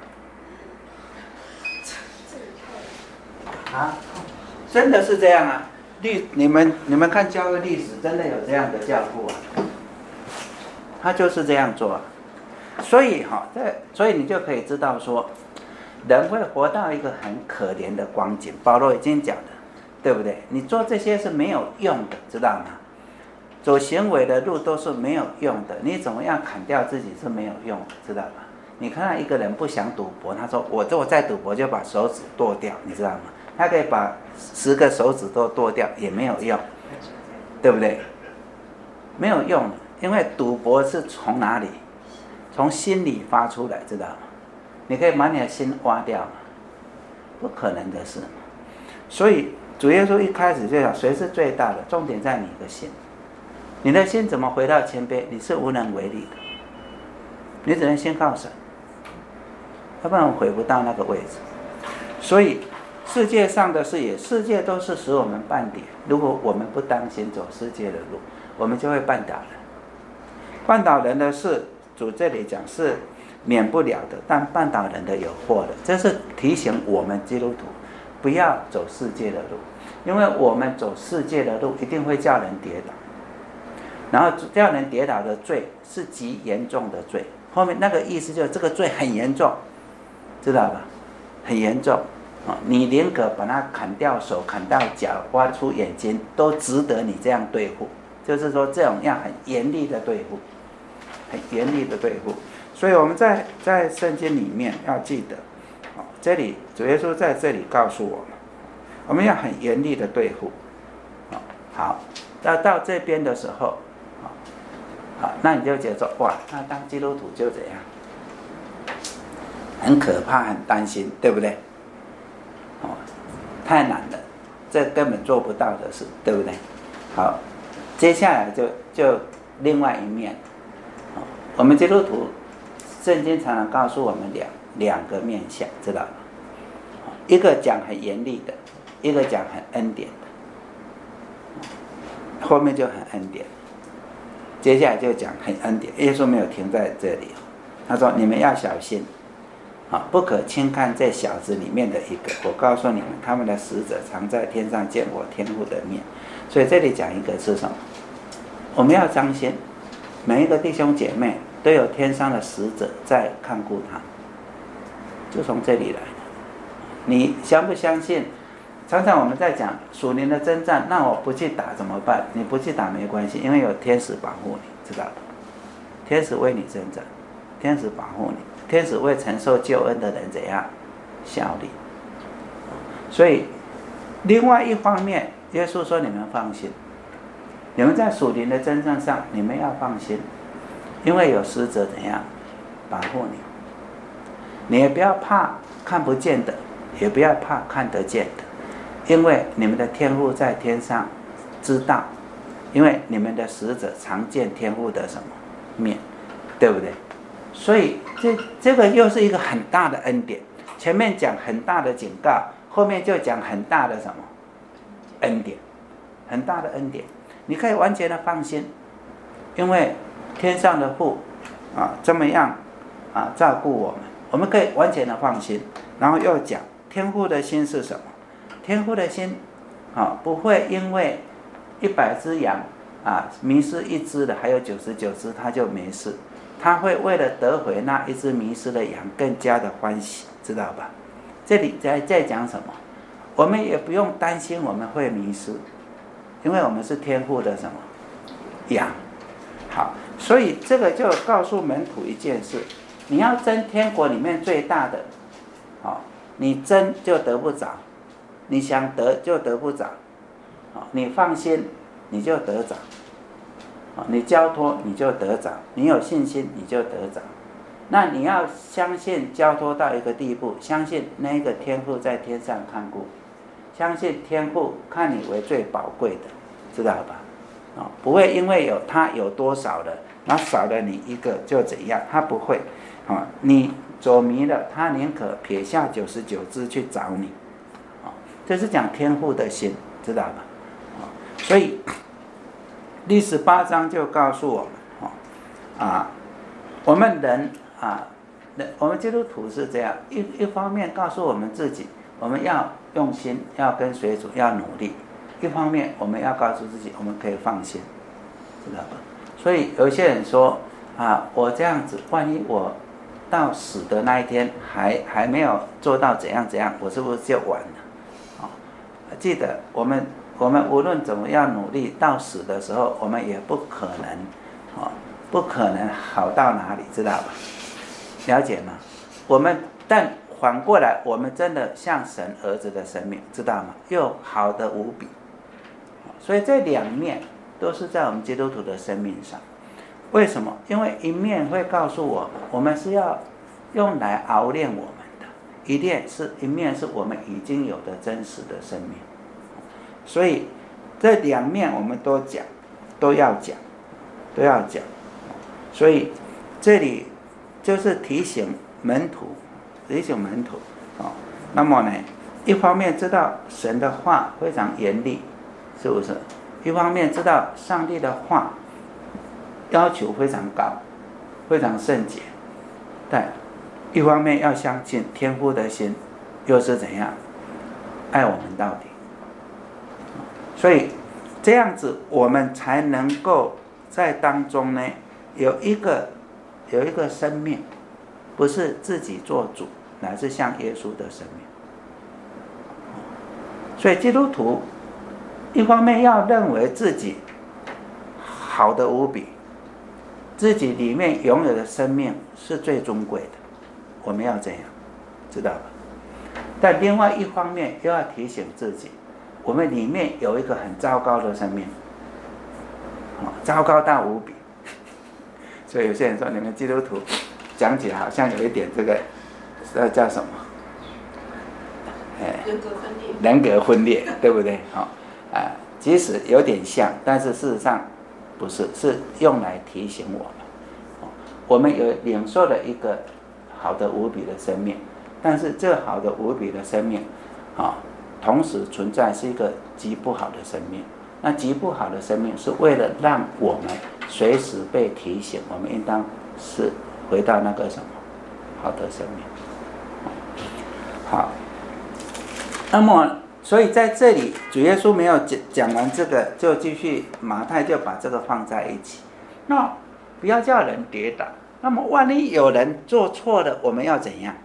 吗？啊，真的是这样啊！历你们你们看教会历史，真的有这样的教父啊，他就是这样做啊。所以哈，这所以你就可以知道说。人会活到一个很可怜的光景，保罗已经讲了，对不对？你做这些是没有用的，知道吗？走行为的路都是没有用的，你怎么样砍掉自己是没有用的，知道吧？你看到一个人不想赌博，他说我如果再赌博就把手指剁掉，你知道吗？他可以把十个手指都剁掉也没有用，对不对？没有用的，因为赌博是从哪里？从心里发出来，知道吗？你可以把你的心挖掉吗？不可能的事。所以主耶稣一开始就讲，谁是最大的？重点在你的心。你的心怎么回到谦卑？你是无能为力的，你只能先靠神，要不然回不到那个位置。所以世界上的事也，世界都是使我们绊跌。如果我们不当心走世界的路，我们就会绊倒人。绊倒人的事，主这里讲是免不了的，但绊倒人的有祸的。这是提醒我们基督徒不要走世界的路，因为我们走世界的路一定会叫人跌倒，然后叫人跌倒的罪是极严重的罪。后面那个意思就是这个罪很严重，知道吧？很严重啊！你宁可把它砍掉手、砍掉脚、挖出眼睛，都值得你这样对付。就是说，这种要很严厉的对付。 很严厉的对付。所以我们在在圣经里面要记得，哦，这里主耶稣在这里告诉我们，我们要很严厉的对付。哦，好，到到这边的时候，哦，好，那你就觉得说，哇，那当基督徒就怎样，很可怕，很担心，对不对？哦，太难了，这根本做不到的事，对不对？好，接下来就就另外一面，哦，我们基督徒圣经常常告诉我们两两个面向，知道吗？一个讲很严厉的，一个讲很恩典的，后面就很恩典，接下来就讲很恩典。耶稣没有停在这里，他说你们要小心，啊，不可轻看这小子里面的一个。我告诉你们，他们的使者常在天上见我天父的面。所以这里讲一个是什么？我们要相信每一个弟兄姐妹都有天上的使者在看顾他，就从这里来的。你相不相信？常常我们在讲属灵的征战，那我不去打怎么办？你不去打没关系，因为有天使保护你，知道的。天使为你征战，天使保护你，天使为承受救恩的人怎样效力。所以另外一方面，耶稣说你们放心，你们在属灵的征战上你们要放心，因为有使者怎样保护你。你也不要怕看不见的，也不要怕看得见的，因为你们的天父在天上知道，因为你们的使者常见天父的什么面，对不对？所以这这个又是一个很大的恩典。前面讲很大的警告，后面就讲很大的什么恩典，很大的恩典，你可以完全的放心，因为天上的父啊这么样啊照顾我们，我们可以完全的放心。然后又讲天父的心是什么？天父的心啊不会因为一百只羊啊迷失一只的，还有九十九只他就没事，他会为了得回那一只迷失的羊更加的欢喜，知道吧？这里在在讲什么？我们也不用担心我们会迷失，因为我们是天父的什么羊。好，所以这个就告诉门徒一件事，你要争天国里面最大的，好，你争就得不着，你想得就得不着，你放心你就得着，你交托你就得着，你有信心你就得着。那你要相信交托到一个地步，相信那个天父在天上看顾，相信天父看你为最宝贵的，知道吧？哦，不会因为有他有多少了，那少了你一个就怎样，他不会。哦，你走迷了，他宁可撇下九十九只去找你。哦，这是讲天父的心，知道吧？哦，所以第十八章就告诉我们，哦，啊，我们人啊，我们基督徒是这样，一一方面告诉我们自己，我们要用心，要跟随主，要努力；一方面我们要告诉自己，我们可以放心，知道吧？所以有些人说啊，我这样子，万一我到死的那一天还还没有做到怎样怎样，我是不是就完了？哦，记得我们我们无论怎么样努力，到死的时候，我们也不可能，哦，不可能好到哪里，知道吧？了解吗？我们但反过来，我们真的像神儿子的生命，知道吗？又好得无比。所以这两面都是在我们基督徒的生命上。为什么？因为一面会告诉我们，我们是要用来熬炼我们的；一面是一面是我们已经有的真实的生命。所以这两面我们都讲，都要讲，都要讲。所以这里就是提醒门徒，提醒门徒哦。那么呢，一方面知道神的话非常严厉，是不是？一方面知道上帝的话要求非常高，非常圣洁，但一方面要相信天父的心又是怎样爱我们到底。所以这样子我们才能够在当中呢有一个有一个生命，不是自己做主，乃是像耶稣的生命。所以基督徒一方面要认为自己好得无比， 自己里面拥有的生命是最尊贵的，我们要这样，知道吧？但另外一方面又要提醒自己，我们里面有一个很糟糕的生命，糟糕到无比。所以有些人说，你们基督徒讲起来好像有一点这个，呃，叫什么？哎， 人格分裂。 人格分裂，对不对？好、哦，啊，即使有点像，但是事实上不是，是用来提醒我们，哦、我们有领受了一个好的无比的生命，但是这好的无比的生命，啊、哦，同时存在是一个极不好的生命。那极不好的生命是为了让我们随时被提醒，我们应当是回到那个什么好的生命。好，那么所以在这里主耶稣没有讲讲完这个，就继续马太就把这个放在一起。那不要叫人跌倒。那么万一有人做错了，我们要怎样？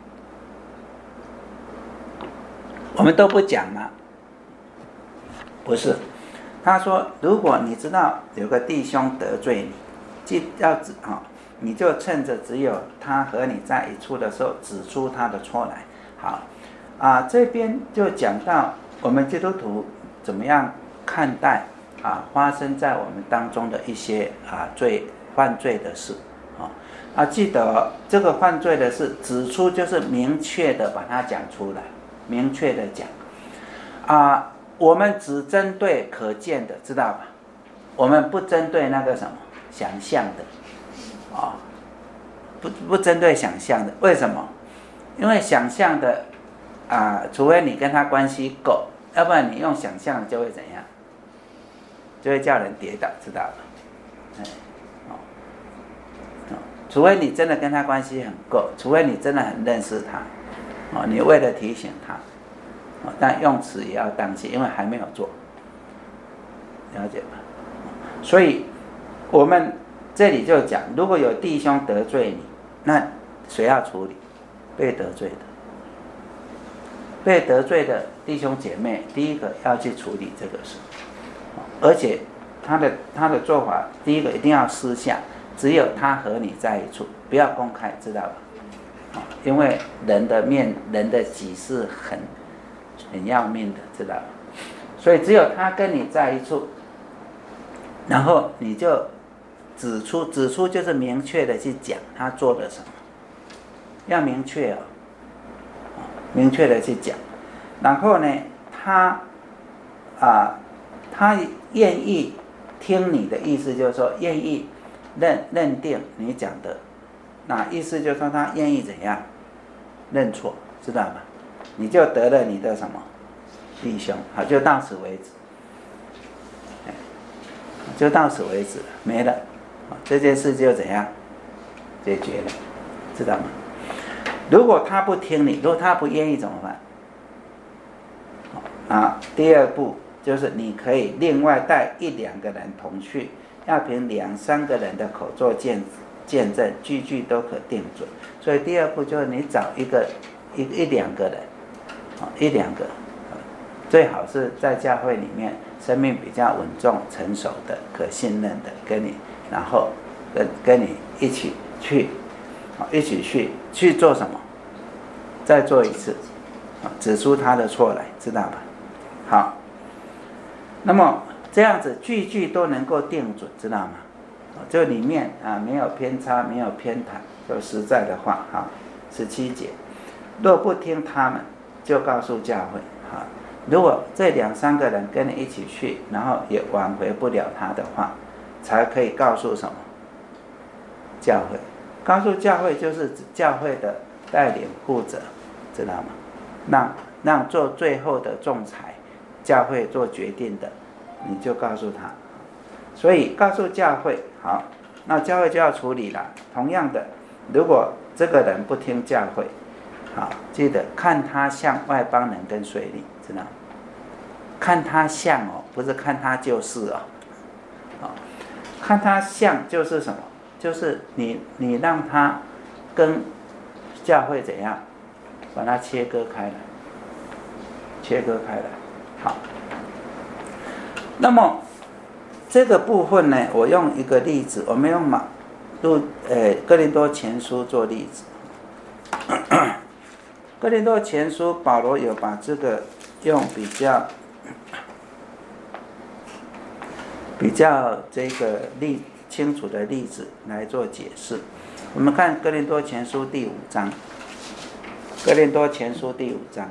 我们都不讲吗？不是。他说，如果你知道有个弟兄得罪你，记要指啊、哦，你就趁着只有他和你在一处的时候，指出他的错来。好啊，这边就讲到我们基督徒怎么样看待啊发生在我们当中的一些啊罪犯罪的事啊啊，记得这个犯罪的事指出就是明确的把它讲出来，明确的讲啊。我们只针对可见的，知道吧？我们不针对那个什么想象的，啊、哦，不不针对想象的。为什么？因为想象的啊、呃，除非你跟他关系够，要不然你用想象就会怎样？就会叫人跌倒，知道吧？哎，哦，哦，除非你真的跟他关系很够，除非你真的很认识他，哦，你为了提醒他。但用词也要当心，因为还没有做，了解吗？所以我们这里就讲，如果有弟兄得罪你，那谁要处理？被得罪的，被得罪的弟兄姐妹，第一个要去处理这个事，而且他的他的做法，第一个一定要私下，只有他和你在一处，不要公开，知道吧？因为人的面，人的己是很。很要命的，知道吧？所以只有他跟你在一处，然后你就指出，指出就是明确的去讲他做了什么，要明确哦，明确的去讲。然后呢，他啊，他愿意听你的意思，就是说愿意认认定你讲的，那意思就是说他愿意怎样认错，知道吗？你就得了你的什么弟兄，好，就到此为止，就到此为止了，没了，这件事就怎样解决了，知道吗？如果他不听你，如果他不愿意怎么办？啊，第二步就是你可以另外带一两个人同去，要凭两三个人的口做见见证，句句都可定准。所以第二步就是你找一个一一两个人。一两个，最好是在教会里面生命比较稳重、成熟的、可信任的，跟你，然后跟跟你一起去，一起去去做什么？再做一次，指出他的错来，知道吧？好，那么这样子句句都能够定准，知道吗？这里面啊没有偏差，没有偏袒，就实在的话，哈，十七节，若不听他们。就告诉教会，哈，如果这两三个人跟你一起去，然后也挽回不了他的话，才可以告诉什么？教会，告诉教会就是指教会的带领负责，知道吗？让让做最后的仲裁，教会做决定的，你就告诉他。所以告诉教会，好，那教会就要处理了。同样的，如果这个人不听教会，好，记得看他像外邦人跟税吏，知道吗？看他像哦，不是看他就是哦，哦，看他像就是什么？就是你你让他跟教会怎样把它切割开来，切割开来。好，那么这个部分呢，我用一个例子，我们用马路呃哥林多前书做例子。哥林多前书保罗有把这个用比较比较这个例清楚的例子来做解释。我们看哥林多前书第五章，哥林多前书第五章。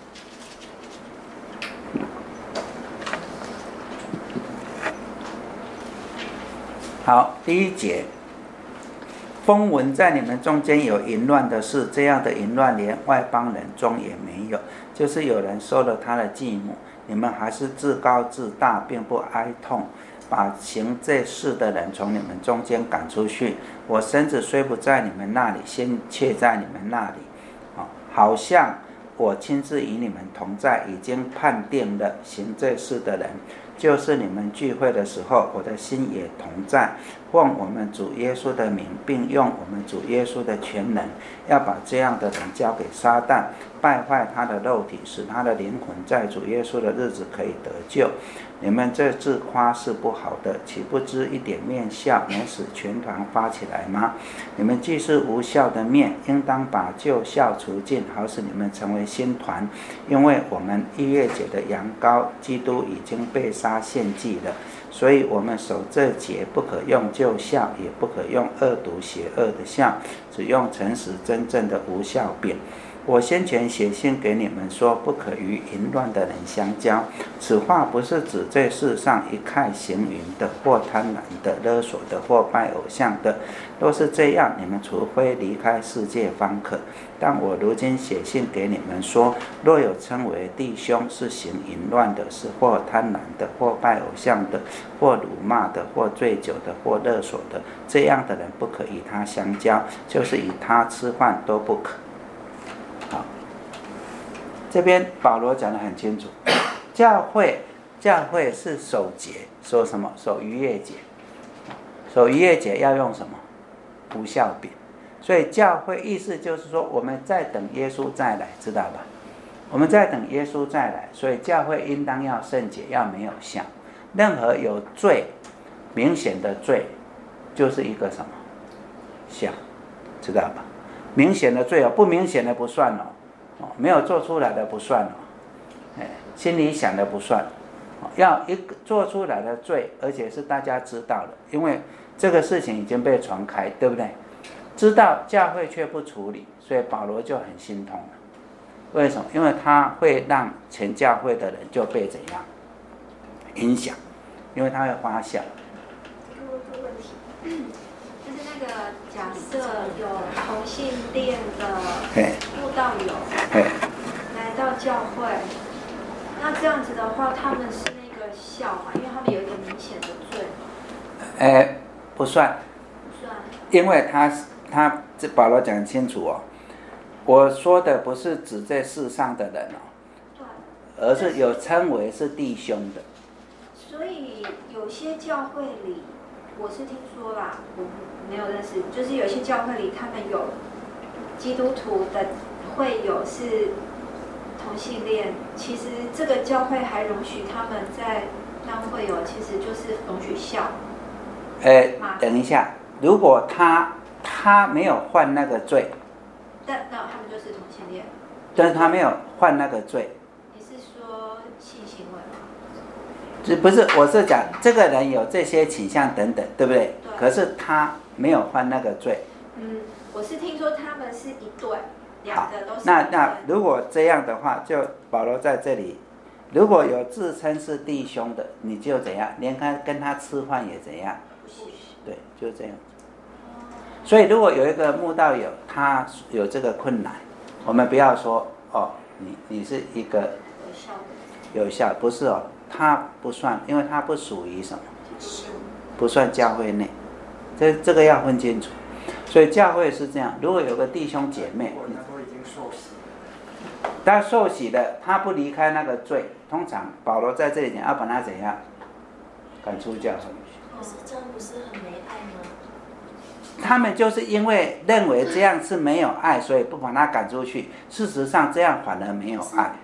好，第一节，风闻在你们中间有淫乱的事，这样的淫乱连外邦人中也没有，就是有人收了他的继母，你们还是自高自大，并不哀痛，把行这事的人从你们中间赶出去。我身子虽不在你们那里，心却在你们那里，好像我亲自与你们同在，已经判定了行这事的人，就是你们聚会的时候，我的心也同在，奉我们主耶稣的名，并用我们主耶稣的全能，要把这样的人交给撒旦，败坏他的肉体，使他的灵魂在主耶稣的日子可以得救。你们这自夸是不好的，岂不知一点面笑能使全团发起来吗？你们既是无效的面，应当把旧笑除尽，好使你们成为新团。因为我们逾越节的羊羔基督已经被杀献祭了，所以我们守这节，不可用旧笑，也不可用恶毒邪恶的笑，只用诚实真正的无笑饼。我先前写信给你们说，不可与淫乱的人相交。此话不是指这世上一概行淫的，或贪婪的、勒索的，或拜偶像的，都是这样。你们除非离开世界方可。但我如今写信给你们说，若有称为弟兄是行淫乱的，是或贪婪的，或拜偶像的，或辱骂的，或醉酒的，或勒索的，这样的人不可与他相交，就是与他吃饭都不可。好，这边保罗讲得很清楚，教会教会是守节，守什么？守逾越节。守逾越节要用什么？无酵饼。所以教会意思就是说，我们在等耶稣再来，知道吧？我们在等耶稣再来，所以教会应当要圣洁，要没有酵。任何有罪，明显的罪，就是一个什么？酵，知道吧？明显的罪哦，不明显的不算哦，哦，没有做出来的不算哦，哎，心里想的不算，哦，要一个做出来的罪，而且是大家知道的，因为这个事情已经被传开，对不对？知道教会却不处理，所以保罗就很心痛了。为什么？因为他会让全教会的人就被怎样影响，因为他会发酵。 这个问问题。就是那个假设有同性恋的慕道友来到教会，那这样子的话，他们是那个酵嘛？因为他们有一个明显的罪嘛。 哎，不算， 不算，因为他他这保罗讲清楚哦，我说的不是指这世上的人哦，而是有称为是弟兄的。 所以有些教会里，我是听说啦，我没有认识，就是有些教会里他们有基督徒的会友是同性恋，其实这个教会还容许他们在当会友，其实就是容许笑。 哎，等一下，如果他他没有犯那个罪， 但那他们就是同性恋。 但是他没有犯那个罪。 你是说性行为吗？ 这不是，我是讲这个人有这些倾向等等，对不对？ 对。 可是他没有犯那个罪。 嗯，我是听说他们是一对，两个都是。 那那如果这样的话，就保罗在这里，如果有自称是弟兄的，你就怎样，连他跟他吃饭也怎样？对，就这样。所以如果有一个慕道友，他有这个困难，我们不要说哦，你你是一个有效的， 有效，不是哦，他不算，因为他不属于什么，不算教会内，这这个要分清楚。所以教会是这样，如果有个弟兄姐妹， 我那时候已经受洗， 他受洗的，他不离开那个罪，通常保罗在这里讲要把他怎样赶出教会。 可是这样不是很没爱吗？ 他们就是因为认为这样是没有爱，所以不把他赶出去。事实上，这样反而没有爱。 如果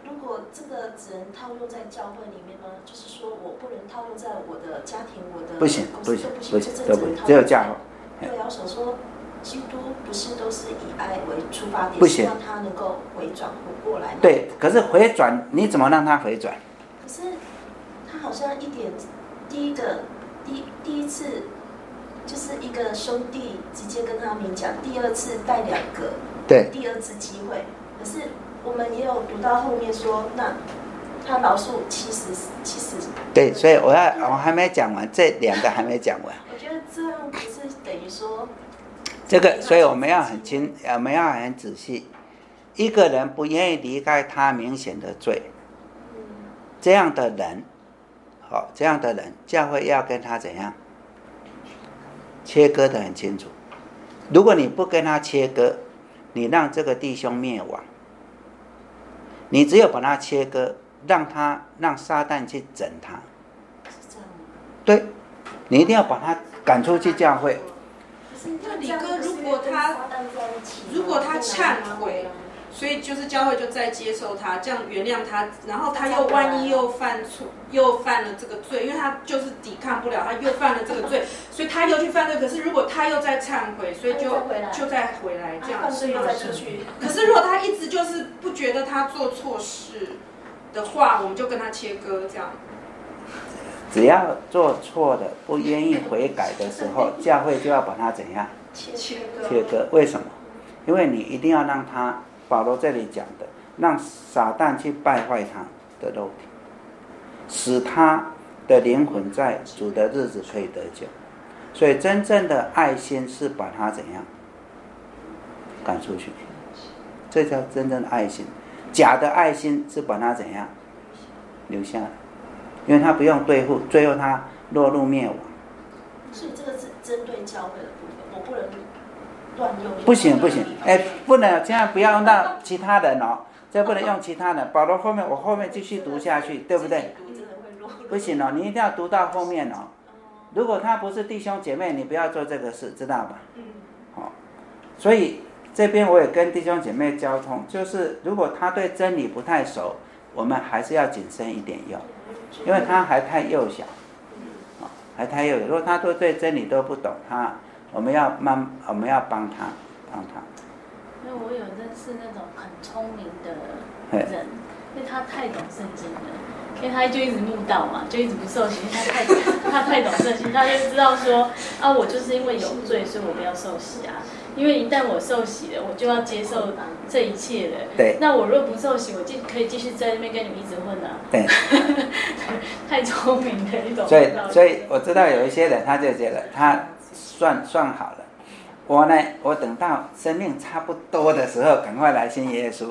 这个只能套用在教会里面吗？就是说我不能套用在我的家庭、我的不行，不行，不行，都不行， 只只有教会。 对啊，我想说，基督不是都是以爱为出发点， 不行， 希望他能够回转回过来吗？ 对，可是回转你怎么让他回转？ 可是他好像一点，第一个第第一次就是一个兄弟直接跟他明讲，第二次带两个， 对， 第二次机会。可是我们也有读到后面说，那他饶恕七十七十。 对，所以我要我还没讲完，这两个还没讲完。 我觉得这样不是等于说， 这个，所以我们要很清，我们要很仔细。一个人不愿意离开他明显的罪，这样的人，好、哦，这样的人，教会要跟他怎样切割得很清楚。如果你不跟他切割，你让这个弟兄灭亡，你只有把他切割，让他让撒旦去整他。 是这样吗？ 对，你一定要把他赶出去教会。 那李哥，如果他如果他忏悔，所以就是教会就再接受他，这样原谅他，然后他又万一又犯错，又犯了这个罪，因为他就是抵抗不了，他又犯了这个罪，所以他又去犯罪。可是如果他又再忏悔，所以就就再回来这样是吗？可是如果他一直就是不觉得他做错事的话，我们就跟他切割这样。 只要做错了不愿意悔改的时候，教会就要把他怎样切割？ 切割。为什么？因为你一定要让他，保罗这里讲的，让撒旦去败坏他的肉体，使他的灵魂在主的日子可以得救。所以真正的爱心是把他怎样赶出去，这叫真正的爱心。假的爱心是把他怎样留下来，因为他不用对付，最后他落入灭亡。 所以这个是针对教会的部分，我不能乱用。 不行不行，哎，不能，千万不要用到其他人哦，这不能用其他人。保罗后面，我后面继续读下去，对不对？不行哦，你一定要读到后面哦。如果他不是弟兄姐妹，你不要做这个事，知道吧？好、哦，所以这边我也跟弟兄姐妹交通，就是如果他对真理不太熟，我们还是要谨慎一点用，因为他还太幼小，哦、还太幼小。如果他都对真理都不懂，他我们要慢，我们要帮他，帮他。 因为我有认识那种很聪明的人，因为他太懂圣经了，因为他就一直慕道嘛，就一直不受洗，他太他太懂圣经，他就知道说啊，我就是因为有罪，所以我不要受洗啊。因为一旦我受洗了，我就要接受这一切的。 对。 那我若不受洗，我就可以继续在那边跟你们一直混啊。 对。 太聪明的一种。 所以，所以我知道有一些人，他就觉得他算算好了。我呢，我等到生命差不多的时候，赶快来信耶稣。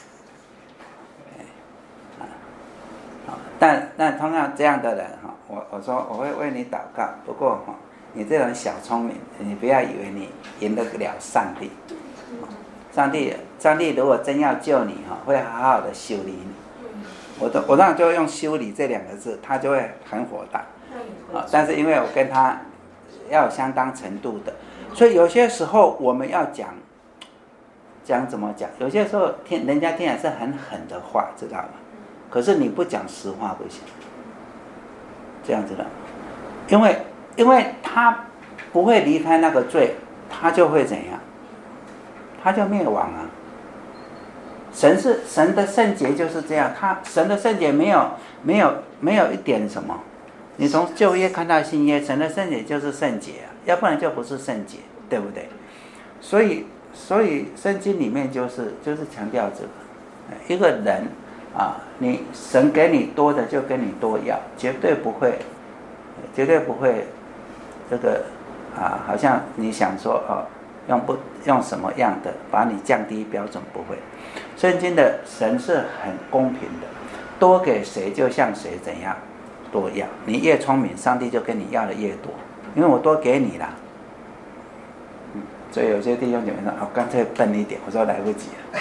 但但通常这样的人哈，我我说我会为你祷告，不过哈，你这种小聪明，你不要以为你赢得了上帝。上帝，上帝如果真要救你哈，会好好的修理你。我都我当然就用修理这两个字，他就会很火大。啊，但是因为我跟他要有相当程度的，所以有些时候我们要讲讲怎么讲，有些时候听人家听的是很狠的话，知道吗？可是你不讲实话不行，这样子的，因为因为他不会离开那个罪，他就会怎样？他就灭亡啊！神是神的圣洁就是这样，他神的圣洁没有没有没有一点什么，你从旧约看到新约，神的圣洁就是圣洁啊，要不然就不是圣洁，对不对？所以所以圣经里面就是就是强调这个，一个人。啊，你神给你多的就跟你多要，绝对不会，绝对不会，这个啊，好像你想说哦，用不用什么样的把你降低标准，不会。圣经的神是很公平的，多给谁就像谁怎样多要，你越聪明，上帝就跟你要的越多，因为我多给你啦。嗯，所以有些弟兄姐妹说，哦，干脆笨一点，我说来不及了。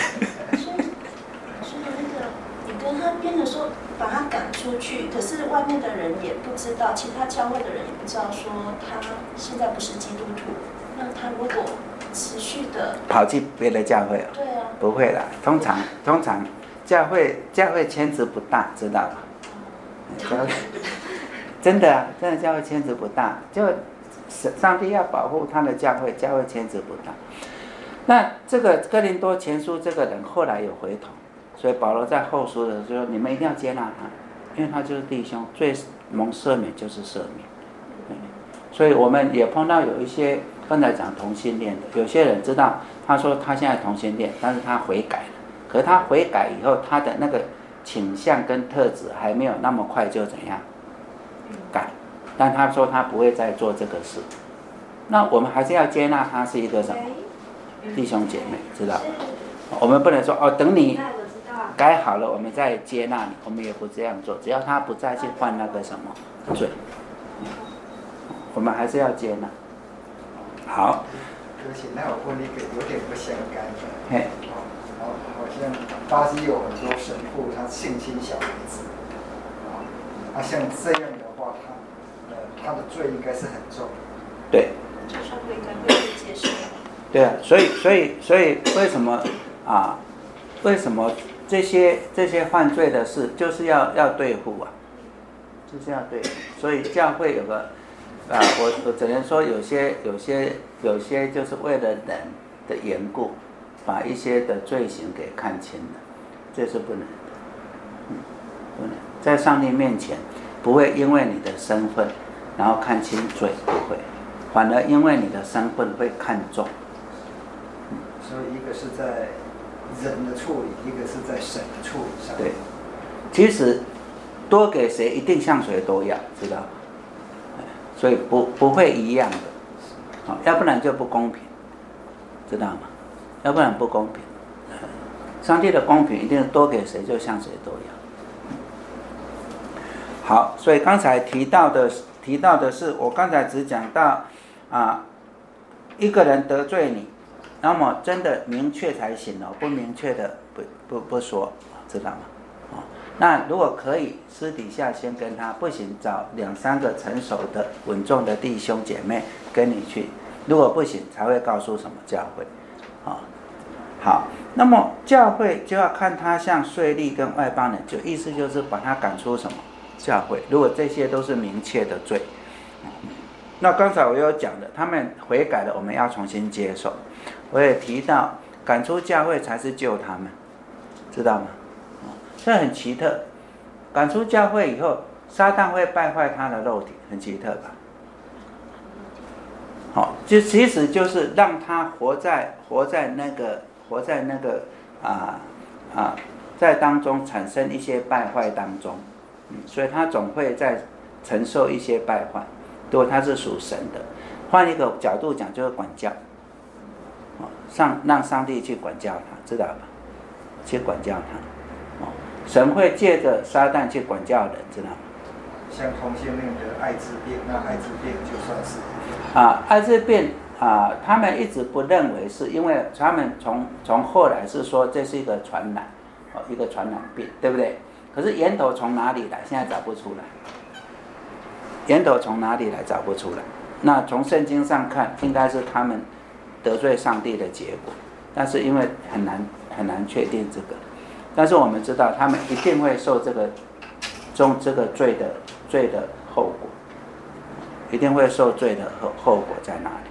他变成说把他赶出去，可是外面的人也不知道，其他教会的人也不知道说他现在不是基督徒。那他如果持续的跑去别的教会了， 对啊， 不会啦。通常通常教会教会圈子不大，知道吧？教会真的啊，真的教会圈子不大，就上帝要保护他的教会，教会圈子不大。那这个哥林多前书这个人后来有回头，所以保罗在后书的时候说，你们一定要接纳他，因为他就是弟兄，最蒙赦免就是赦免。所以我们也碰到有一些刚才讲同性恋的，有些人知道他说他现在同性恋，但是他悔改了，可是他悔改以后，他的那个倾向跟特质还没有那么快就怎样改，但他说他不会再做这个事，那我们还是要接纳他是一个什么弟兄姐妹，知道？我们不能说哦，等你改好了，我们再接纳你，我们也不这样做。只要他不再去犯那个什么罪，我们还是要接纳。好。 而且那我问一个有点不相干的， 嘿， 哦，好像巴西有很多神父他性侵小孩子，啊，啊像这样的话，他呃他的罪应该是很重。 对。 就算会应该会被接受。 对啊，所以所以所以为什么啊？为什么这些这些犯罪的事就是要要对付啊？就是要对付。所以教会有个啊，我我只能说有些有些有些就是为了人的缘故，把一些的罪行给看清了，这是不能的。嗯，不能在上帝面前不会因为你的身份然后看清罪，不会，反而因为你的身份会看重。 所以一个是在人的处理，一个是在神的处理上。 对，其实多给谁一定向谁都要，知道吗？所以不不会一样的，好，要不然就不公平，知道吗？要不然不公平。上帝的公平一定是多给谁就向谁都要。好，所以刚才提到的提到的是，我刚才只讲到啊，一个人得罪你。那么真的明确才行哦，不明确的不不不说，知道吗？哦，那如果可以，私底下先跟他，不行找两三个成熟的、稳重的弟兄姐妹跟你去，如果不行，才会告诉什么教会，啊、哦，好，那么教会就要看他像税吏跟外邦人，就意思就是把他赶出什么教会。如果这些都是明确的罪，那刚才我有讲的，他们悔改了，我们要重新接受。我也提到，赶出教会才是救他们，知道吗？哦，这很奇特。赶出教会以后，撒旦会败坏他的肉体，很奇特吧？好，哦，就其实就是让他活在活在那个活在那个啊啊在当中产生一些败坏当中，嗯，所以他总会在承受一些败坏。如果他是属神的，换一个角度讲，就是管教。上让上帝去管教他，知道吧？去管教他，哦，神会借着撒旦去管教人，知道吗？ 像同性恋的艾滋病，那艾滋病就算是啊，艾滋病啊，他们一直不认为是，因为他们从从后来是说这是一个传染，哦，一个传染病，对不对？可是源头从哪里来？现在找不出来。源头从哪里来？找不出来。那从圣经上看，应该是他们得罪上帝的结果，但是因为很难很难确定这个，但是我们知道他们一定会受这个中这个罪的罪的后果，一定会受罪的后后果在哪里？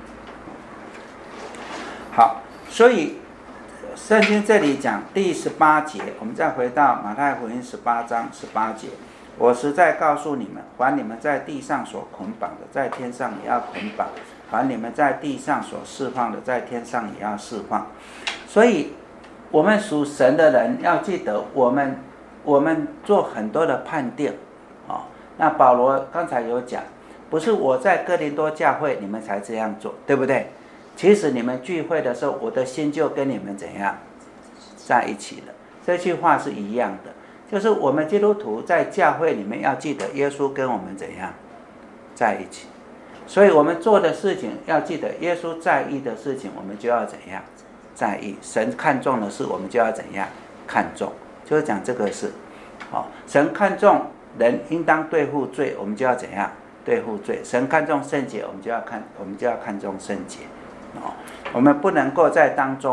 好，所以圣经这里讲第十八节，我们再回到马太福音十八章十八节，我实在告诉你们，凡你们在地上所捆绑的，在天上也要捆绑。凡你们在地上所释放的，在天上也要释放。所以，我们属神的人要记得，我们我们做很多的判定，哦。那保罗刚才有讲，不是我在哥林多教会你们才这样做，对不对？其实你们聚会的时候，我的心就跟你们怎样在一起了。这句话是一样的，就是我们基督徒在教会里面要记得，耶稣跟我们怎样在一起。所以我们做的事情要记得，耶稣在意的事情，我们就要怎样在意；神看重的事，我们就要怎样看重。就是讲这个事，哦，神看重人应当对付罪，我们就要怎样对付罪；神看重圣洁，我们就要看，我们就要看重圣洁。哦，我们不能够在当中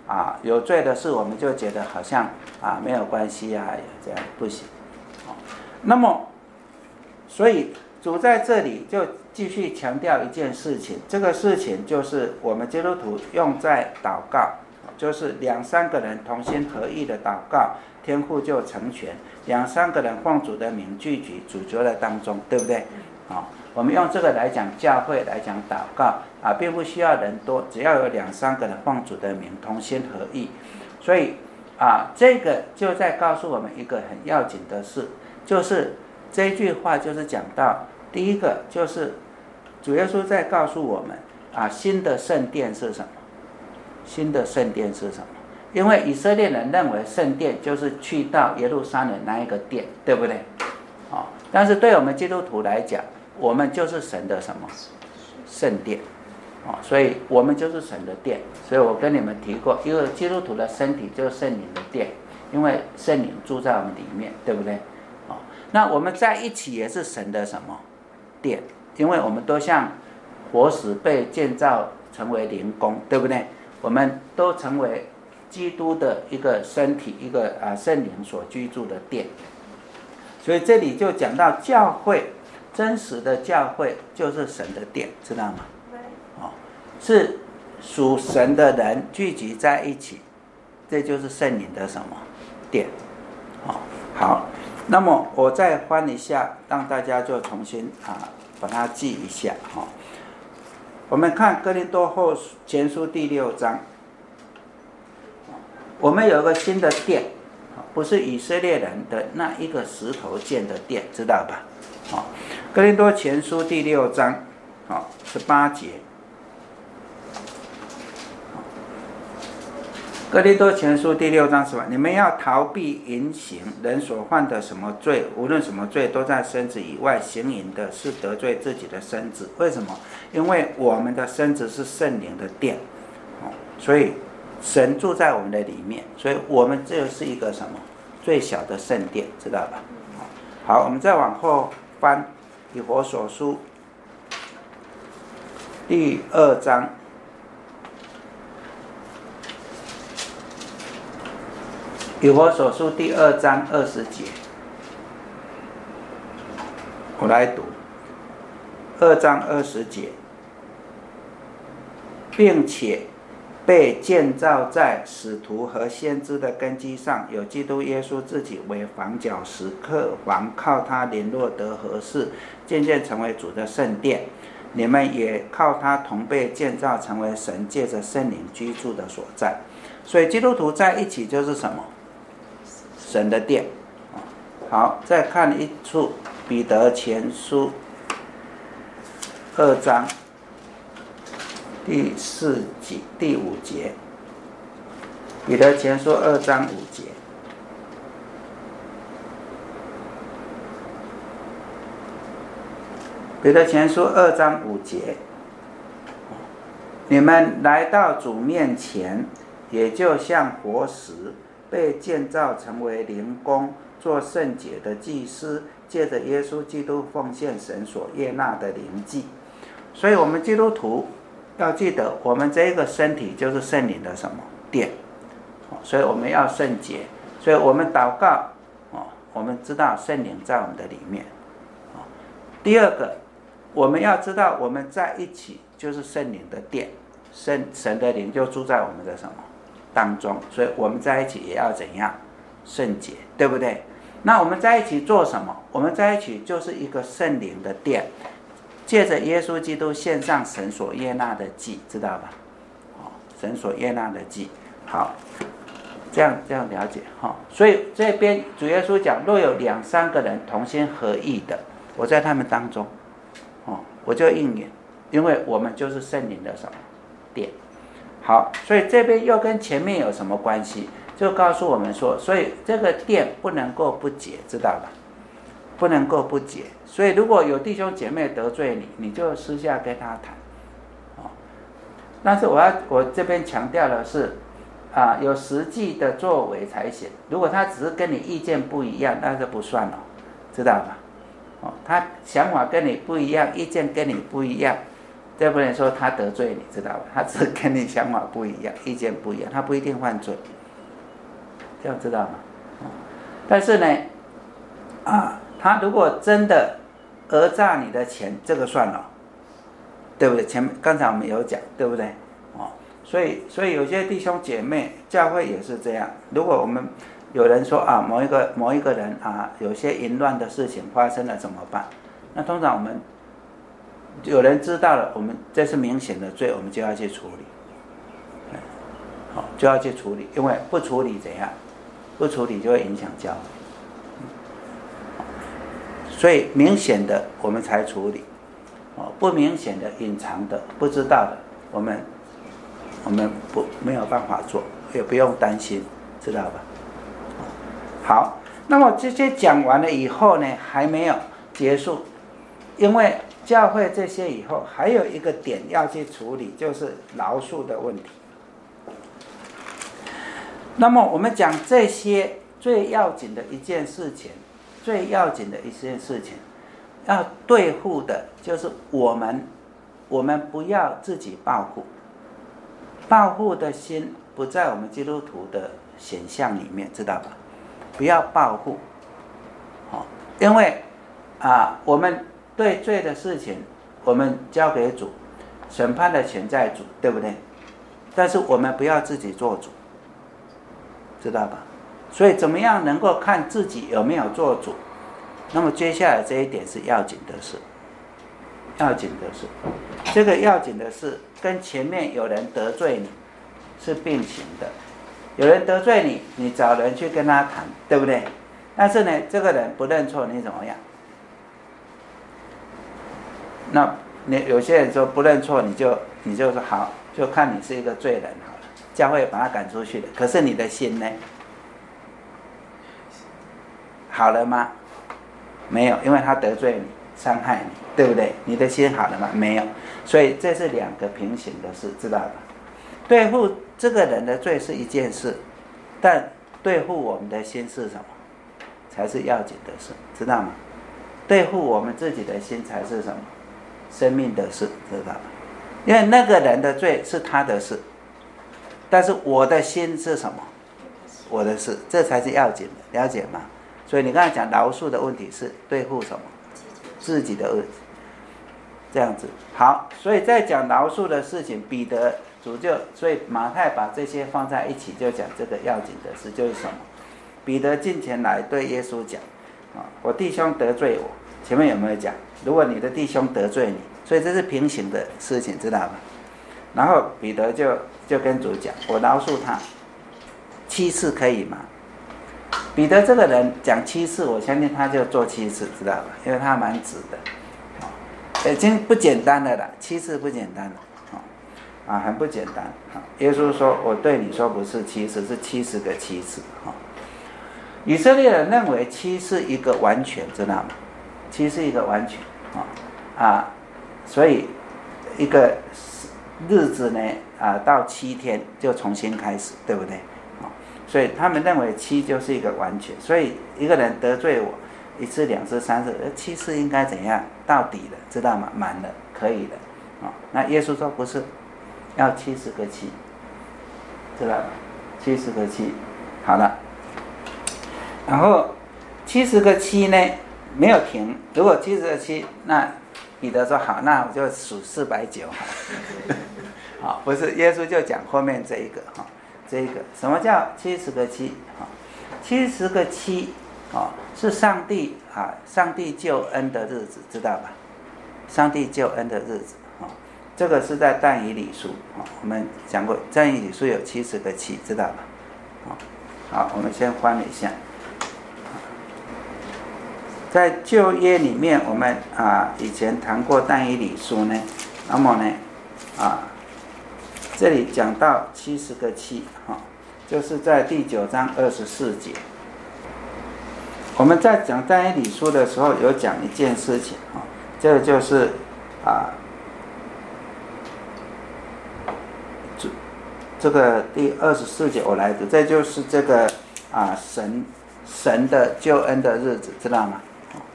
啊有罪的事，我们就觉得好像啊没有关系啊，这样不行。那么，所以主在这里就继续强调一件事情，这个事情就是我们基督徒用在祷告，就是两三个人同心合意的祷告，天父就成全；两三个人奉主的名聚集，主就在当中，对不对？啊，我们用这个来讲教会，来讲祷告啊，并不需要人多，只要有两三个人奉主的名同心合意。所以啊，这个就在告诉我们一个很要紧的事。就是这句话就是讲到第一个，就是主耶稣在告诉我们啊，新的圣殿是什么？新的圣殿是什么？因为以色列人认为圣殿就是去到耶路撒冷那一个殿，对不对？哦，但是对我们基督徒来讲，我们就是神的什么？圣殿。哦，所以我们就是神的殿。所以我跟你们提过，因为基督徒的身体就是圣灵的殿，因为圣灵住在我们里面，对不对？那我们在一起也是神的什么殿？因为我们都像活石被建造成为灵宫，对不对？我们都成为基督的一个身体，一个啊圣灵所居住的殿。所以这里就讲到教会，真实的教会就是神的殿，知道吗？哦，是属神的人聚集在一起，这就是圣灵的什么殿？哦，好。那么我再翻一下，让大家就重新啊把它记一下哈、哦。我们看哥林多后前书第六章，我们有一个新的殿，不是以色列人的那一个石头建的殿，知道吧？哦，哥林多前书第六章，哦，十八节。哥林多前书第六章十八，你们要逃避淫行，人所犯的什么罪，无论什么罪，都在身子以外。行淫的是得罪自己的身子。为什么？因为我们的身子是圣灵的殿，哦，所以神住在我们的里面，所以我们这是一个什么最小的圣殿，知道吧？好，我们再往后翻，以弗所书第二章。以弗所书第二章二十节，我来读。二章二十节，并且被建造在使徒和先知的根基上，有基督耶稣自己为房角石，客房靠他联络得合适，渐渐成为主的圣殿。你们也靠他同被建造，成为神借着圣灵居住的所在。所以基督徒在一起就是什么？神的殿。好，再看一处彼得前书二章第四节第五节，彼得前书二章五节。彼得前书二章五节，你们来到主面前，也就像活石，被建造成为灵宫，做圣洁的祭司，借着耶稣基督奉献神所悦纳的灵祭。所以我们基督徒要记得，我们这个身体就是圣灵的什么殿，所以我们要圣洁。所以我们祷告，我们知道圣灵在我们的里面。第二个，我们要知道我们在一起就是圣灵的殿，圣神的灵就住在我们的什么当中，所以我们在一起也要怎样圣洁，对不对？那我们在一起做什么？我们在一起就是一个圣灵的殿，借着耶稣基督献上神所悦纳的祭，知道吧？哦，神所悦纳的祭。好，这样这样了解哈、哦。所以这边主耶稣讲，若有两三个人同心合意的，我在他们当中，哦，我就应允，因为我们就是圣灵的什么殿。好，所以这边又跟前面有什么关系？就告诉我们说，所以这个殿不能够不洁，知道吧？不能够不洁。所以如果有弟兄姐妹得罪你，你就私下跟他谈。哦，但是我要我这边强调的是，啊，有实际的作为才行。如果他只是跟你意见不一样，那就不算了，知道吧？哦，他想法跟你不一样，意见跟你不一样， 这不能说他得罪你，知道吧？他只是跟你想法不一样，意见不一样，他不一定犯罪，这样知道吗？但是呢，啊，他如果真的讹诈你的钱，这个算了，对不对？前面刚才我们有讲，对不对？哦，所以所以有些弟兄姐妹，教会也是这样。如果我们有人说啊，某一个某一个人啊，有些淫乱的事情发生了怎么办？那通常我们有人知道了，我们这是明显的罪，我们就要去处理，好、哦，就要去处理，因为不处理怎样？不处理就会影响教会。所以明显的我们才处理，哦，不明显的、隐藏的、不知道的，我们我们不没有办法做，也不用担心，知道吧？好，那么这些讲完了以后呢，还没有结束，因为教会这些以后还有一个点要去处理，就是饶恕的问题。那么我们讲这些最要紧的一件事情。最要紧的一件事情，要对付的就是我们，我们不要自己报复，报复的心不在我们基督徒的显象里面，知道吧？不要报复，哦，因为啊，我们对罪的事情，我们交给主，审判的权在主，对不对？但是我们不要自己做主，知道吧？所以怎么样能够看自己有没有做主？那么接下来这一点是要紧的事，要紧的事，这个要紧的事跟前面有人得罪你是并行的。有人得罪你，你找人去跟他谈，对不对？但是呢，这个人不认错，你怎么样？那你有些人说不认错，你就你就说好，就看你是一个罪人好了，教会把他赶出去了。可是你的心呢？好了吗？没有，因为他得罪你，伤害你，对不对？你的心好了吗？没有，所以这是两个平行的事，知道吧？对付这个人的罪是一件事，但对付我们的心是什么？才是要紧的事，知道吗？对付我们自己的心才是什么？生命的事，知道吗？因为那个人的罪是他的事，但是我的心是什么？我的事，这才是要紧的，了解吗？所以你刚才讲饶恕的问题是对付什么？自己的恶，这样子。好，所以在讲饶恕的事情，彼得主就，所以马太把这些放在一起，就讲这个要紧的事就是什么？彼得近前来对耶稣讲，啊，我弟兄得罪我，前面有没有讲？如果你的弟兄得罪你，所以这是平行的事情，知道吧？然后彼得就就跟主讲，我饶恕他七次可以吗？彼得这个人讲七次，我相信他就做七次，知道吧？因为他蛮直的，已经不简单了啦，七次不简单了，啊，很不简单。耶稣说：“我对你说不是七次，是七十个七次。”以色列人认为七是一个完全，知道吗？七是一个完全啊，所以一个日子呢啊，到七天就重新开始，对不对？所以他们认为七就是一个完全，所以一个人得罪我一次、两次、三次，七次应该怎样？到底了，知道吗？满了，可以的。哦，那耶稣说不是，要七十个七，知道吗？七十个七，好了。然后七十个七呢没有停，如果七十个七，那彼得说好，那我就数四百九。好，不是，耶稣就讲后面这一个哈。这个什么叫七十个七？啊，七十个七啊，是上帝啊，上帝救恩的日子，知道吧？上帝救恩的日子啊，这个是在但以理书啊，我们讲过，但以理书有七十个七，知道吧？啊，好，我们先翻一下，在旧约里面，我们啊以前谈过但以理书呢，那么呢啊。这里讲到七十个七，哈，就是在第九章二十四节。我们在讲但以理书的时候，有讲一件事情，哈，这个就是啊，这这个第二十四节我来读，这就是这个啊神神的救恩的日子，知道吗？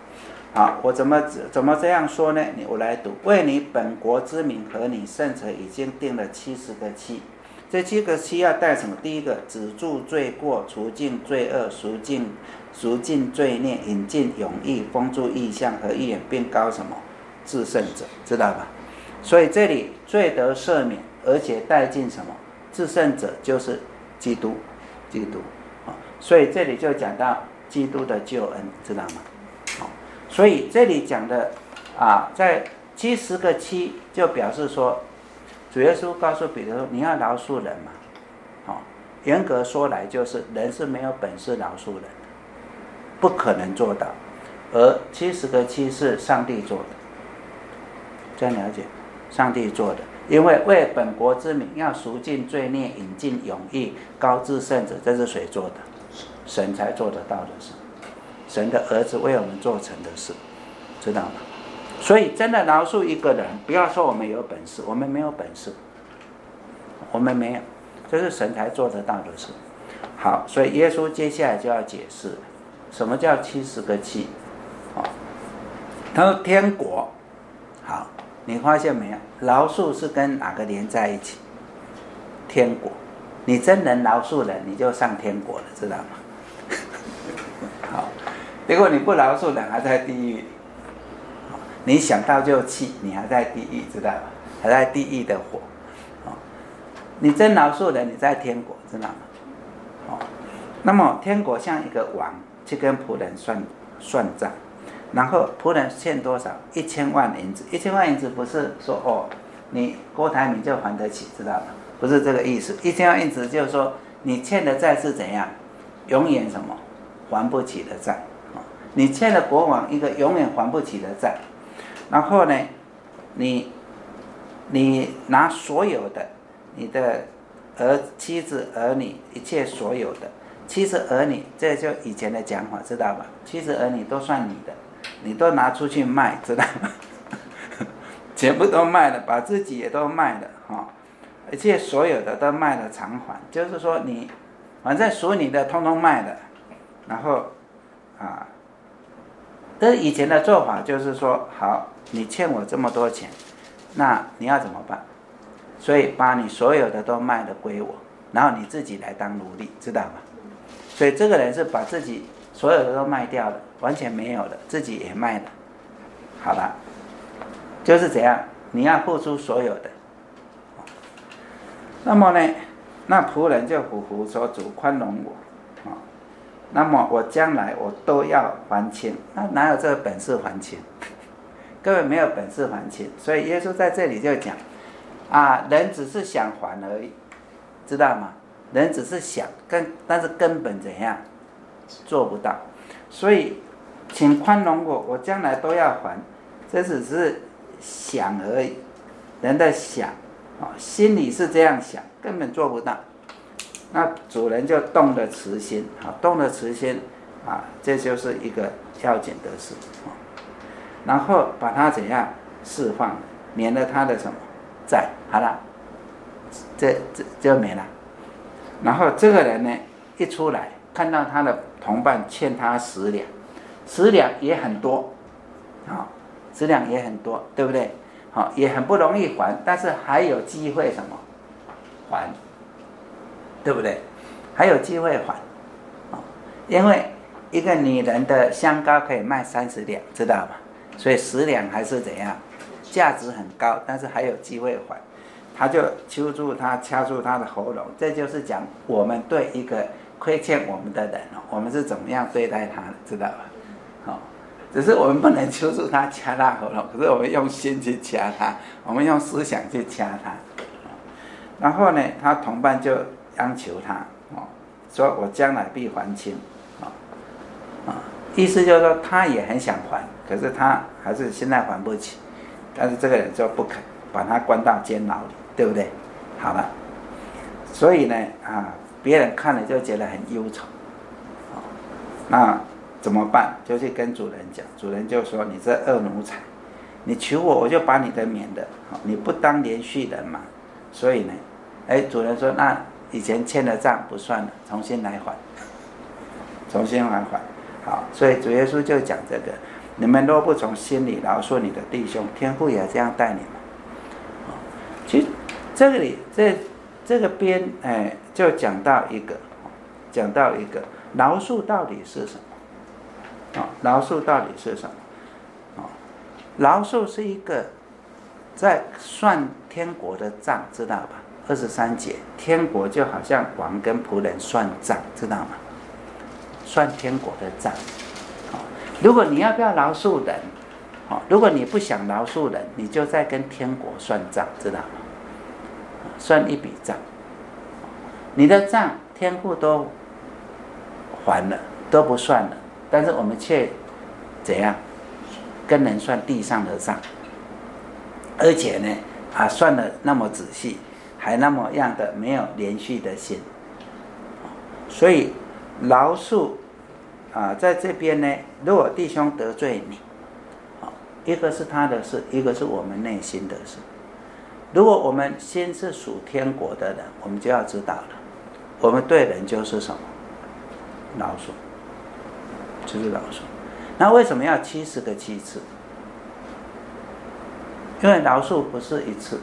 好，我怎么怎么这样说呢？我来读：为你本国之民和你圣城已经定了七十个期。这七个期要带什么？第一个，止住罪过，除尽罪恶，赎尽赎尽罪孽，引进永义，封住异象和预言，并高什么？至圣者，知道吧？所以这里罪得赦免，而且带进什么？至圣者就是基督，基督。所以这里就讲到基督的救恩，知道吗？所以这里讲的啊，在七十个期就表示说，主耶稣告诉彼得说，你要饶恕人嘛。好，严格说来就是人是没有本事饶恕人的，不可能做到。而七十个期是上帝做的，这样了解？上帝做的，因为为本国之民要赎尽罪孽，引进永义，高至圣者，这是谁做的？神才做得到的事，神的儿子为我们做成的事，知道吗？所以真的饶恕一个人，不要说我们有本事，我们没有本事，我们没有，这是神才做得到的事。好，所以耶稣接下来就要解释什么叫七十个期。好，他说天国，好，你发现没有？饶恕是跟哪个连在一起？天国。你真能饶恕人，你就上天国了，知道吗？好，结果你不饶恕人，还在地狱里。你想到就气，你还在地狱，知道吧？还在地狱的火。你真饶恕人，你在天国，知道吗？那么天国像一个王去跟仆人算算账，然后仆人欠多少？一千万银子。一千万银子不是说哦，你郭台铭就还得起，知道吗？不是这个意思。一千万银子就是说，你欠的债是怎样？永远什么？还不起的债。你欠了国王一个永远还不起的债，然后呢，你你拿所有的你的儿妻子儿女一切所有的妻子儿女，这就以前的讲法，知道吧？妻子儿女都算你的，你都拿出去卖，知道吗？全部都卖了，把自己也都卖了哈。而且所有的都卖了偿还，就是说你反正属你的通通卖了，然后啊，这以前的做法就是说，好，你欠我这么多钱，那你要怎么办？所以把你所有的都卖了归我，然后你自己来当奴隶，知道吗？所以这个人是把自己所有的都卖掉了，完全没有了，自己也卖了，好了，就是这样，你要付出所有的。那么呢，那仆人就呼呼说：“主宽容我，啊、哦，那么我将来我都要还清。那哪有这个本事还清？根本没有本事还清。所以耶稣在这里就讲，啊，人只是想还而已，知道吗？人只是想，根但是根本怎样做不到。所以，请宽容我，我将来都要还。这只是想而已，人的想。”心里是这样想，根本做不到。那主人就动了慈心，动了慈心啊，这就是一个要紧的事。然后把他怎样释放，免了他的什么债，好了，这这就没了。然后这个人呢，一出来看到他的同伴欠他十两，十两也很多，啊，十两也很多，对不对？好，也很不容易还，但是还有机会什么还，对不对？还有机会还，因为一个女人的香膏可以卖三十两，知道吧？所以十两还是怎样，价值很高，但是还有机会还。他就揪住他，掐住他的喉咙，这就是讲我们对一个亏欠我们的人，我们是怎么样对待他的，知道吧？好。只是我们不能揪住他掐他喉咙，可是我们用心去掐他，我们用思想去掐他。然后呢，他同伴就央求他，说我将来必还清，意思就是说他也很想还，可是他还是现在还不起，但是这个人就不肯，把他关到监牢里，对不对？好了，所以呢，啊，别人看了就觉得很忧愁，那怎么办？就去跟主人讲，主人就说：“你这恶奴才，你求我，我就把你的免了。你不当连续人嘛，所以呢，哎，主人说，那以前欠的账不算了，重新来还，重新来还。好，所以主耶稣就讲这个。 你们若不从心里饶恕你的弟兄，天父也这样待你们。其实这里这这个边哎，就讲到一个，讲到一个饶恕到底是什么？啊，饶恕到底是什么？啊，饶恕是一个在算天国的账，知道吧？二十三节，天国就好像王跟仆人算账，知道吗？算天国的账。如果你要不要饶恕人，如果你不想饶恕人，你就在跟天国算账，知道吗？算一笔账，你的账天父都还了，都不算了，但是我们却怎样跟人算地上的账，而且呢，啊，算得那么仔细，还那么样的没有连续的心，所以饶恕啊，在这边呢，如果弟兄得罪你，一个是他的事，一个是我们内心的事。如果我们心是属天国的人，我们就要知道了，我们对人就是什么？饶恕，就是饶恕。那为什么要七十个七次？因为饶恕不是一次。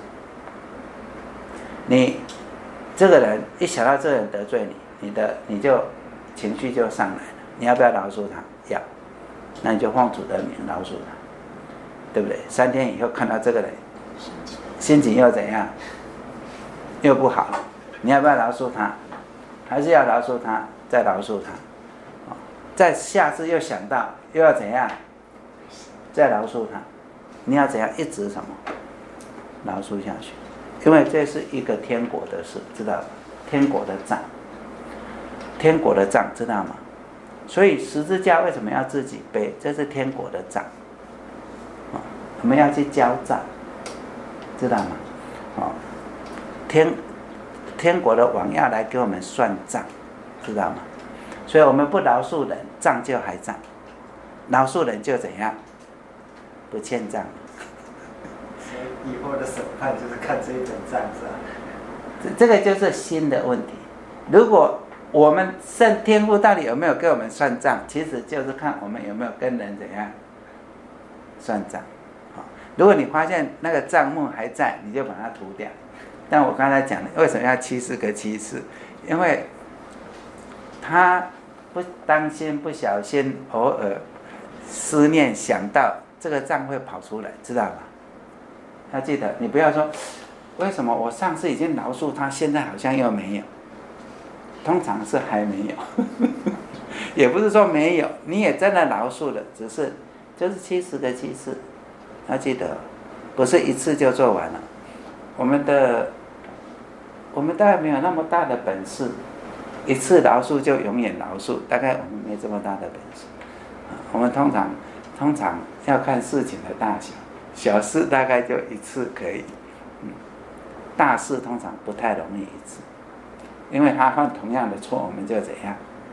你这个人一想到这个人得罪你，你的你就情绪就上来了。你要不要饶恕他？要，那你就奉主的名饶恕他，对不对？三天以后看到这个人，心情又怎样？又不好，你要不要饶恕他？还是要饶恕他，再饶恕他？再下次又想到又要怎样？再饶恕他？你要怎样一直什么？饶恕下去，因为这是一个天国的事，知道吧？天国的账，天国的账，知道吗？所以十字架为什么要自己背？这是天国的账，我们要去交账，知道吗？哦，天天国的王要来给我们算账，知道吗？所以我们不饶恕人，账就还账；饶恕人就怎样？不欠账。 所以以后的审判就是看这一本账，是吧？ 这这个就是心的问题。如果我们圣天父到底有没有给我们算账，其实就是看我们有没有跟人怎样算账。如果你发现那个账目还在，你就把它涂掉。但我刚才讲的，为什么要七十个七次？因为他不当心、不小心，偶尔思念想到这个账会跑出来，知道吧？要记得，你不要说为什么我上次已经饶恕他，现在好像又没有。通常是还没有，也不是说没有，你也真的饶恕了，只是就是七十个七次。要记得，不是一次就做完了。我们的我们大概没有那么大的本事，一次饶恕就永远饶恕，大概我们没这么大的本事。我们通常通常要看事情的大小，小事大概就一次可以，嗯，大事通常不太容易一次，因为他犯同样的错，我们就怎样？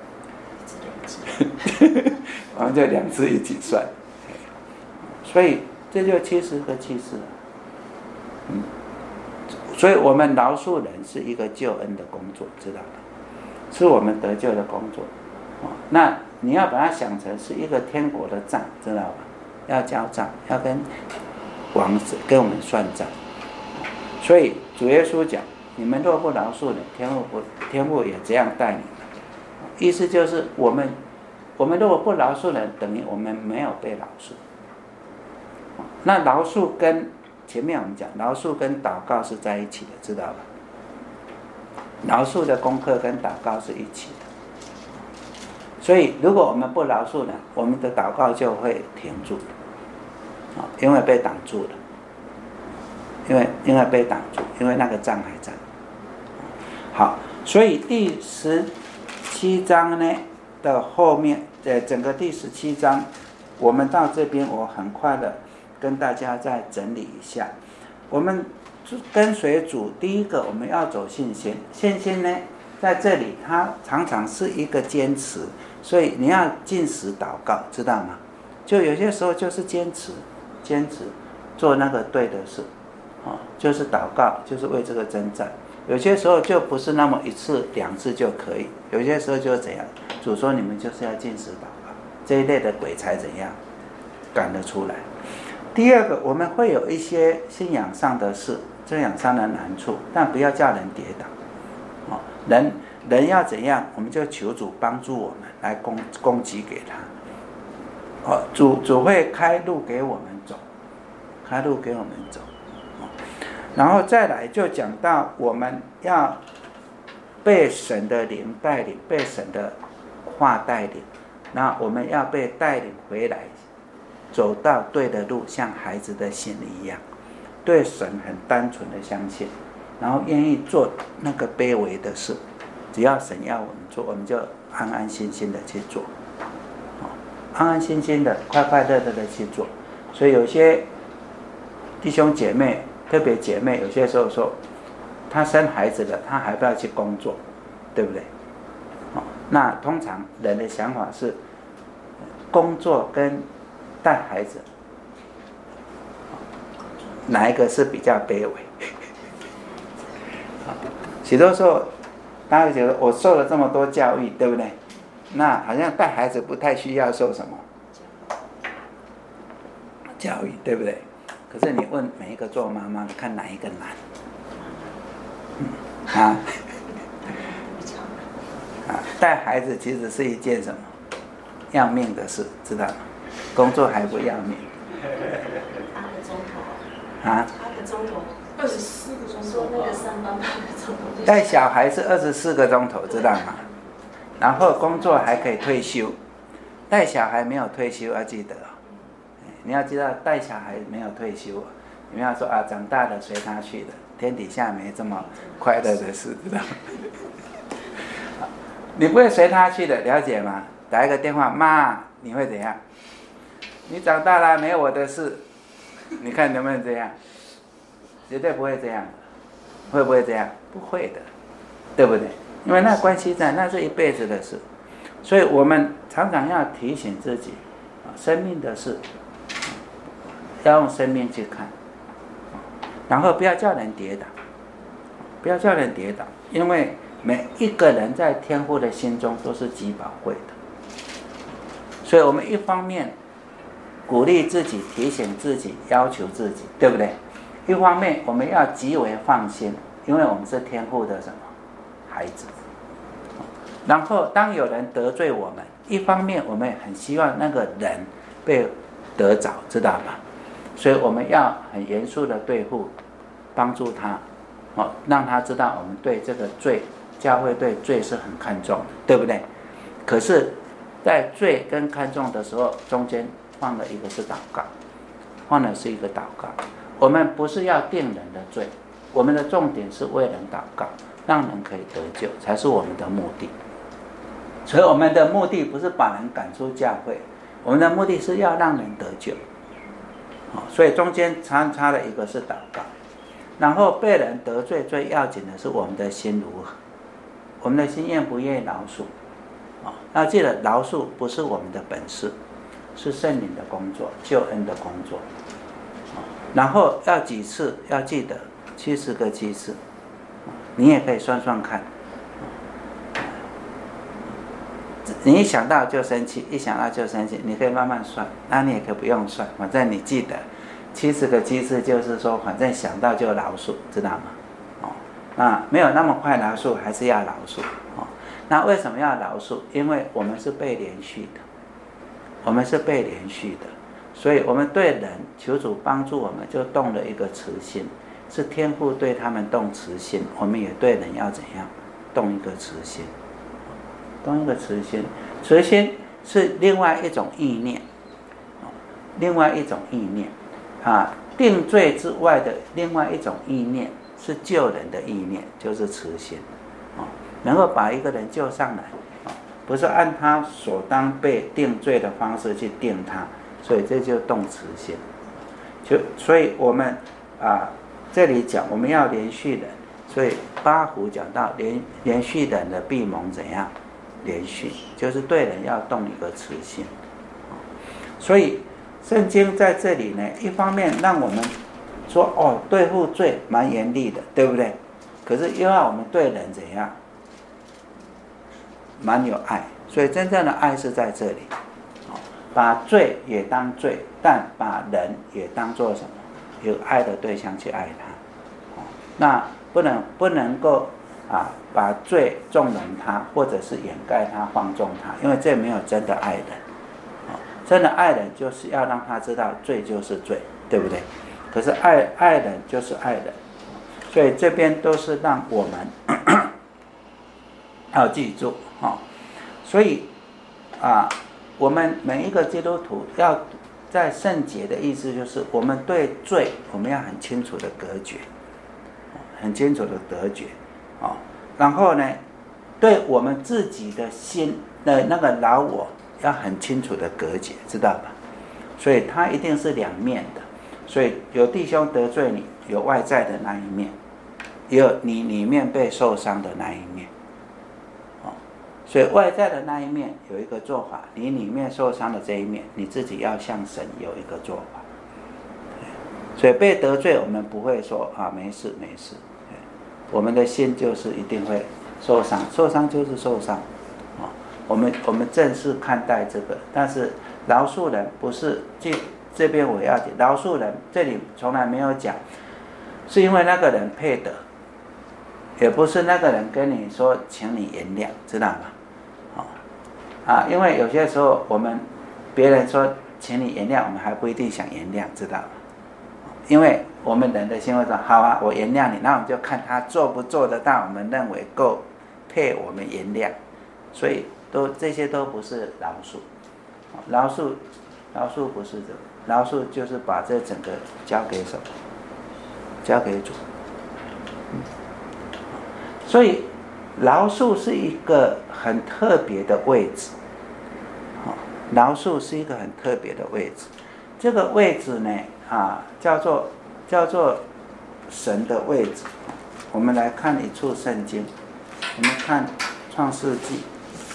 我们就两次一起算，所以这就七十个七次了，嗯，所以我们饶恕人是一个救恩的工作，知道吧？是我们得救的工作，哦，那你要把它想成是一个天国的账，知道吧？要交账，要跟王子跟我们算账，所以主耶稣讲：你们若不饶恕人，天父不天父也这样待你们。意思就是我们我们如果不饶恕人，等于我们没有被饶恕。那饶恕跟前面我们讲饶恕跟祷告是在一起的，知道吧？饶恕的功课跟祷告是一起的。所以如果我们不饶恕人，我们的祷告就会停住，因为被挡住了，因为因为被挡住，因为那个障还在。好，所以第十七章呢的后面，呃，整个第十七章，我们到这边，我很快的跟大家再整理一下。我们跟随主，第一个我们要走信心，信心呢在这里它常常是一个坚持，所以你要禁食祷告，知道吗？就有些时候就是坚持，坚持做那个对的事，哦，就是祷告，就是为这个征战。有些时候就不是那么一次两次就可以，有些时候就怎样？主说你们就是要禁食祷告，这一类的鬼才怎样赶得出来。第二个，我们会有一些信仰上的事，信仰上的难处，但不要叫人跌倒。哦，人人要怎样，我们就求主帮助我们来攻攻击给他。哦，主主会开路给我们走，开路给我们走。哦，然后再来就讲到我们要被神的灵带领，被神的话带领，那我们要被带领回来，走到对的路，像孩子的心一样，对神很单纯的相信，然后愿意做那个卑微的事，只要神要我们做，我们就安安心心的去做，安安心心的快快乐乐的去做。所以有些弟兄姐妹，特别姐妹，有些时候说她生孩子了，她还不要去工作，对不对？那通常人的想法是工作跟带孩子哪一个是比较卑微？许多时候大家会觉得我受了这么多教育，对不对？那好像带孩子不太需要受什么教育，对不对？可是你问每一个做妈妈，你看哪一个难？嗯啊啊，带孩子其实是一件什么要命的事，知道吗？工作还不要命。 八个钟头。 啊？ 八个钟头， 二十四个钟头。 说那个上班八个钟头。 带小孩是二十四个钟头，知道吗？然后工作还可以退休，带小孩没有退休，要记得哦。你要知道，带小孩没有退休，你们要说啊，长大了随他去的，天底下没这么快乐的事，知道吗？你不会随他去的，了解吗？打一个电话，妈，你会怎样？你长大了没有我的事，你看能不能这样？绝对不会这样，会不会这样？不会的，对不对？因为那关系在，那是一辈子的事，所以我们常常要提醒自己，生命的事要用生命去看，然后不要叫人跌倒，不要叫人跌倒，因为每一个人在天父的心中都是极宝贵的，所以我们一方面鼓励自己、提醒自己、要求自己，对不对？一方面我们要极为放心，因为我们是天父的什么孩子。然后当有人得罪我们，一方面我们也很希望那个人被得着，知道吗？所以我们要很严肃的对付，帮助他，哦，让他知道我们对这个罪，教会对罪是很看重的，对不对？可是在罪跟看重的时候，中间放了一个是祷告，放的是一个祷告。我们不是要定人的罪，我们的重点是为人祷告，让人可以得救，才是我们的目的。所以我们的目的不是把人赶出教会，我们的目的是要让人得救。所以中间穿插了一个是祷告，然后被人得罪最要紧的是我们的心如何，我们的心愿不愿意饶恕。要记得饶恕不是我们的本事，是圣灵的工作，救恩的工作。然后要几次？要记得七十个七次，你也可以算算看。你一想到就生气，一想到就生气，你可以慢慢算，那你也可以不用算，反正你记得七十个七次，就是说反正想到就饶恕，知道吗？哦，那没有那么快饶恕，还是要饶恕。哦，那为什么要饶恕？因为我们是被连续的，我们是被连续的，所以我们对人求主帮助我们，就动了一个慈心，是天父对他们动慈心，我们也对人要怎样动一个慈心。动一个慈心，慈心是另外一种意念，另外一种意念啊，定罪之外的另外一种意念是救人的意念，就是慈心，啊，能够把一个人救上来，啊，不是按他所当被定罪的方式去定他，所以这就动慈心。就所以我们啊这里讲我们要连续人，所以八福讲到连连续人的闭蒙怎样？连续就是对人要动一个慈心，所以圣经在这里呢，一方面让我们说哦，对付罪蛮严厉的，对不对？可是又要我们对人怎样，蛮有爱，所以真正的爱是在这里。 把罪也当罪，但把人也当作什么？有爱的对象去爱他。那不能不能够啊，把罪纵容他，或者是掩盖他、放纵他，因为这没有真的爱人。真的爱人就是要让他知道罪就是罪，对不对？可是爱爱人就是爱人，所以这边都是让我们咳咳要记住啊。所以啊，我们每一个基督徒要在圣洁的意思就是，我们对罪我们要很清楚的隔绝，很清楚的隔绝啊。然后呢，对我们自己的心的那个老我要很清楚的隔绝，知道吧？所以它一定是两面的。所以有弟兄得罪你，有外在的那一面，也有你里面被受伤的那一面。所以外在的那一面有一个做法，你里面受伤的这一面，你自己要向神有一个做法。所以被得罪，我们不会说啊没事没事，我们的心就是一定会受伤，受伤就是受伤啊。我们我们正式看待这个，但是饶恕人不是这这边我要讲，饶恕人这里从来没有讲，是因为那个人配得，也不是那个人跟你说请你原谅，知道吗？啊，因为有些时候我们别人说请你原谅，我们还不一定想原谅，知道吗？因为我们人的心会说好啊，我原谅你，那我们就看他做不做得到，我们认为够配我们原谅，所以都这些都不是饶恕，饶恕饶恕不是这个，饶恕就是把这整个交给什么？交给主。嗯、所以饶恕是一个很特别的位置，饶恕是一个很特别的位置。这个位置呢，啊，叫做叫做神的位置。我们来看一处圣经，我们看创世纪。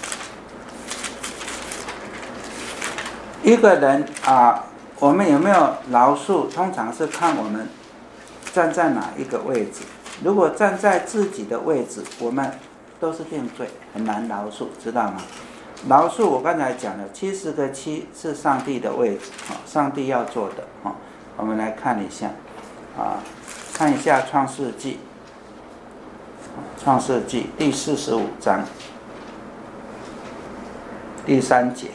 一个人啊，我们有没有饶恕？通常是看我们站在哪一个位置。如果站在自己的位置，我们都是定罪，很难饶恕，知道吗？饶恕我刚才讲了，七十个七是上帝的位置，上帝要做的。我们来看一下，啊，看一下创世纪，创世纪第四十五章第三节。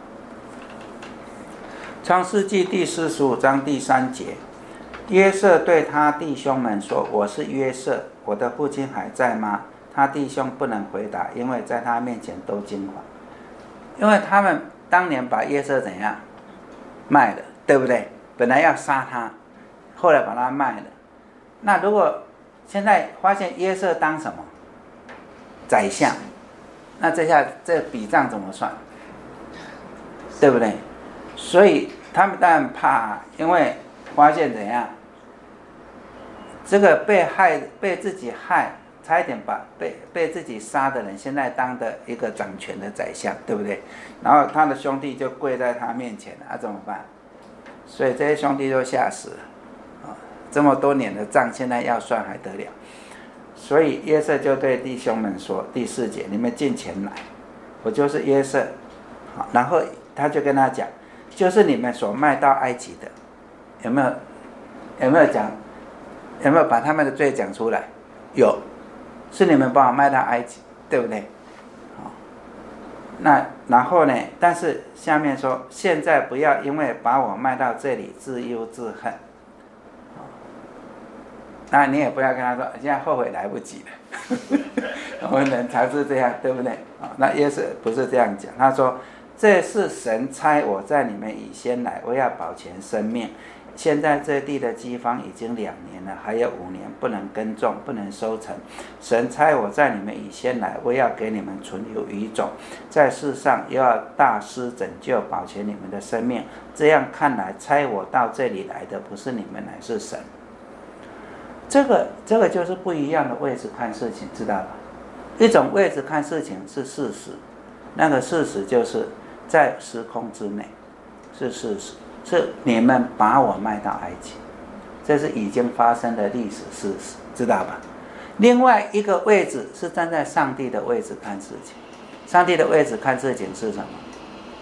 创世纪第四十五章第三节，约瑟对他弟兄们说：“我是约瑟，我的父亲还在吗？”他弟兄不能回答，因为在他面前都惊慌，因为他们当年把约瑟怎样卖了，对不对？本来要杀他，后来把他卖了。那如果现在发现约瑟当什么宰相，那这下这笔账怎么算？对不对？所以他们当然怕，因为发现怎样，这个被害被自己害。差一点把被被自己杀的人，现在当的一个掌权的宰相，对不对？然后他的兄弟就跪在他面前了，啊，怎么办？所以这些兄弟都吓死了，啊，这么多年的账，现在要算还得了？所以约瑟就对弟兄们说，第四节，你们进前来，我就是约瑟。好，然后他就跟他讲，就是你们所卖到埃及的，有没有？有没有讲？有没有把他们的罪讲出来？有。是你们把我卖到埃及，对不对？好，那然后呢？但是下面说，现在不要因为把我卖到这里自忧自恨。那你也不要跟他说，现在后悔来不及了。我们人常是这样，对不对？那耶稣不是这样讲，他说：“这是神差我在你们以先来，我要保全生命。现在这地的饥荒已经两年了，还有五年不能耕种，不能收成。神差我在你们以先来，我要给你们存留余种，在世上又要大施拯救，保全你们的生命。这样看来，差我到这里来的不是你们，乃是神。”这个这个就是不一样的位置看事情，知道吧？一种位置看事情是事实，那个事实就是在时空之内，是事实。是你们把我卖到埃及，这是已经发生的历史事实，知道吧？另外一个位置是站在上帝的位置看事情，上帝的位置看事情是什么？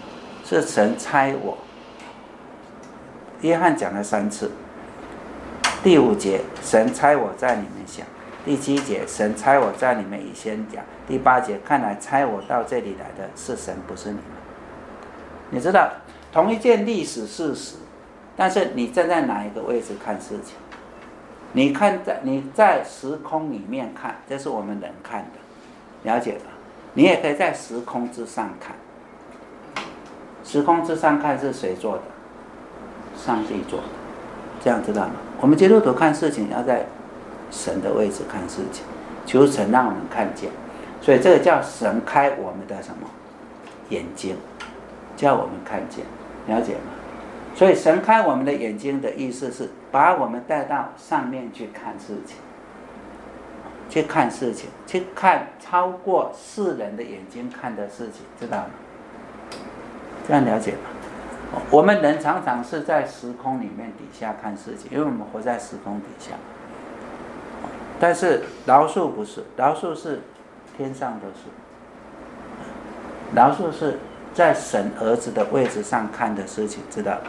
是神差我。约翰讲了三次。第五节，神差我在你们想；第七节，神差我在你们以先讲；第八节，看来差我到这里来的是神，不是你们。你知道，同一件历史事实，但是你站在哪一个位置看事情？你看在你在时空里面看，这是我们人看的，了解吧？你也可以在时空之上看。时空之上看是谁做的？上帝做的，这样知道吗？我们基督徒看事情要在神的位置看事情，求神让我们看见，所以这个叫神开我们的什么眼睛，叫我们看见，了解吗？所以神开我们的眼睛的意思是把我们带到上面去看事情，去看事情，去看超过世人的眼睛看的事情，知道吗？这样了解吗？我们人常常是在时空里面底下看事情，因为我们活在时空底下。但是饶恕不是，饶恕是天上的事，饶恕是在神儿子的位置上看的事情，知道吗？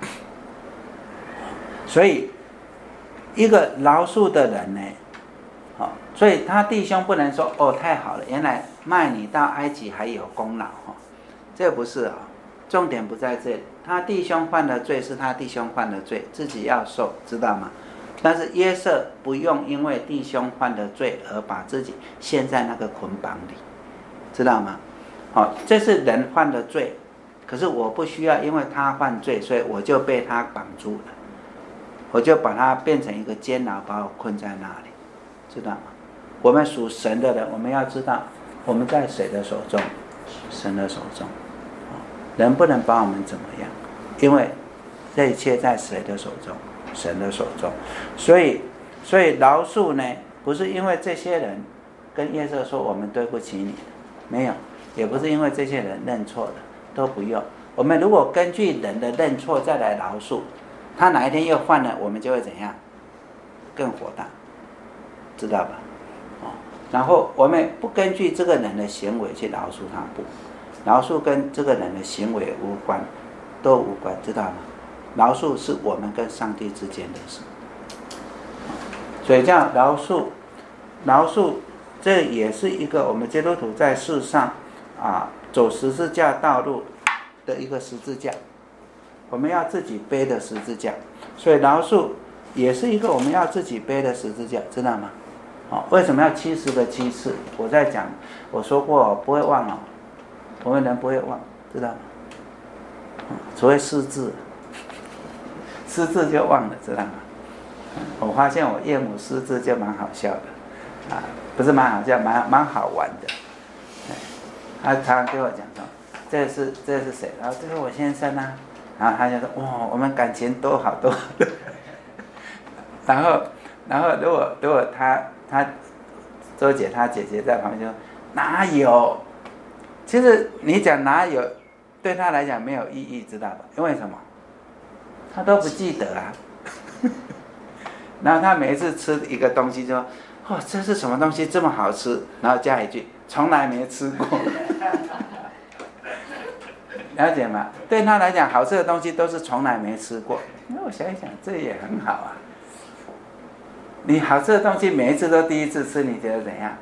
所以一个饶恕的人呢，哦，所以他弟兄不能说哦太好了，原来卖你到埃及还有功劳，哦，这不是啊，哦，重点不在这里。他弟兄犯的罪是他弟兄犯的罪，自己要受，知道吗？但是约瑟不用因为弟兄犯的罪而把自己陷在那个捆绑里，知道吗？哦，这是人犯的罪，可是我不需要因为他犯罪，所以我就被他绑住了，我就把他变成一个监牢，把我困在那里，知道吗？我们属神的人，我们要知道我们在谁的手中？神的手中。人不能把我们怎么样，因为这一切在谁的手中？神的手中。所以所以饶恕呢，不是因为这些人跟约瑟说我们对不起你，没有，也不是因为这些人认错了，都不用。我们如果根据人的认错再来饶恕，他哪一天又犯了，我们就会怎样？更火大，知道吧？哦，然后我们不根据这个人的行为去饶恕他，不，饶恕跟这个人的行为无关，都无关，知道吗？饶恕是我们跟上帝之间的事，所以这样饶恕，饶恕这也是一个我们基督徒在世上啊走十字架道路的一个十字架，我们要自己背的十字架，所以饶恕也是一个我们要自己背的十字架，知道吗？哦，为什么要七十个七次？我在讲，我说过不会忘哦，我们人不会忘，知道吗？除非失智，失智就忘了，知道吗？我发现我岳母失智就蛮好笑的，啊，不是蛮好笑，蛮蛮好玩的。他常常跟我讲说，这是这是谁？然后这是我先生啊。然后他就说，哇，我们感情多好多好。然后然后如果如果他他周姐她姐姐在旁边就说哪有？其实你讲哪有，对他来讲没有意义，知道吧？因为什么？他都不记得啊。然后他每一次吃一个东西就说，哦，这是什么东西这么好吃？然后加一句，从来没吃过。了解吗？对他来讲，好吃的东西都是从来没吃过。那我想一想，这也很好啊。你好吃的东西每一次都第一次吃，你觉得怎样？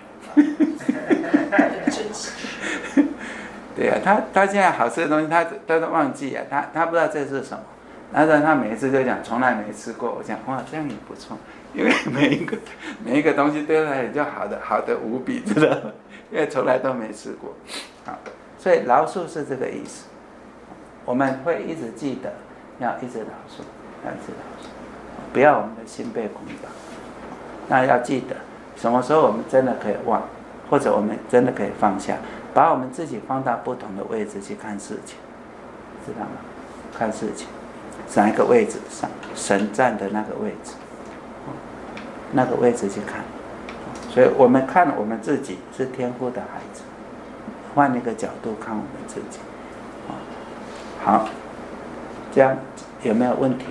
对啊，他他现在好吃的东西他他都忘记啊，他他不知道这是什么，然后他每一次就讲从来没吃过。我讲哇，这样也不错，因为每一个每一个东西对他来讲就好的好的无比，知道吗？因为从来都没吃过。好，所以饶恕是这个意思，我们会一直记得，要一直饶恕，要一直饶恕，不要我们的心被捆绑。那要记得，什么时候我们真的可以忘，或者我们真的可以放下，把我们自己放到不同的位置去看事情，知道吗？看事情，哪一个位置上，神站的那个位置，那个位置去看。所以我们看我们自己是天父的孩子，换一个角度看我们自己。好，这样有没有问题？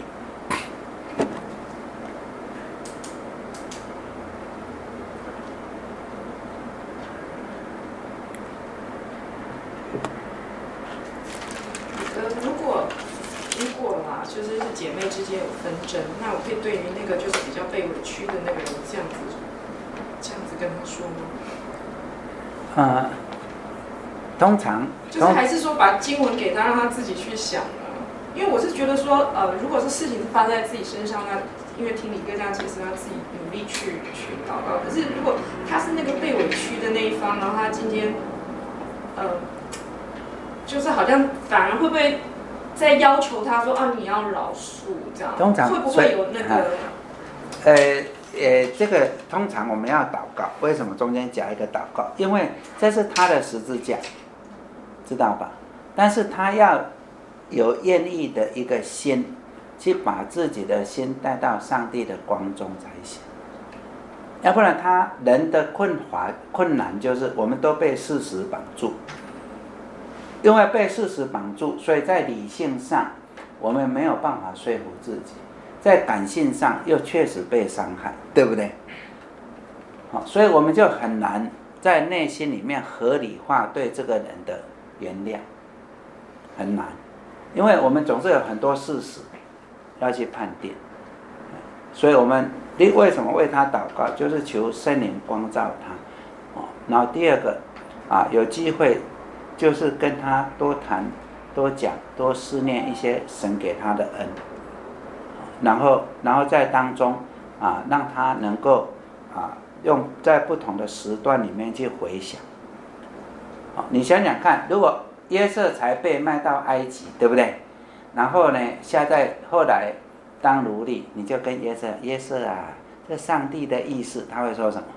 就是姐妹之间有纷争，那我可以对于那个就是比较被委屈的那个人这样子这样子跟他说吗？ 呃，通常就是还是说把经文给他，让他自己去想呢？因为我是觉得说，呃，如果是事情是发生在自己身上，那因为听李哥这样解释，他自己努力去去祷告。可是如果他是那个被委屈的那一方，然后他今天，呃，就是好像反而会不会在要求他说啊，你要饶恕这样？ 通常会不会有那个？ 呃呃，这个通常我们要祷告，为什么中间加一个祷告？因为这是他的十字架，知道吧？但是他要有愿意的一个心，去把自己的心带到上帝的光中才行。要不然他人的困乏困难就是我们都被事实绑住，因为被事实绑住，所以在理性上我们没有办法说服自己，在感性上又确实被伤害，对不对？好，所以我们就很难在内心里面合理化对这个人的原谅，很难，因为我们总是有很多事实要去判定，所以我们为什么为他祷告，就是求圣灵光照他。然后第二个啊，有机会就是跟他多谈、多讲、多思念一些神给他的恩，然后然后在当中啊，让他能够啊，用在不同的时段里面去回想。你想想看，如果约瑟才被卖到埃及，对不对？然后呢，下在后来当奴隶，你就跟约瑟，约瑟啊，这上帝的意思，他会说什么？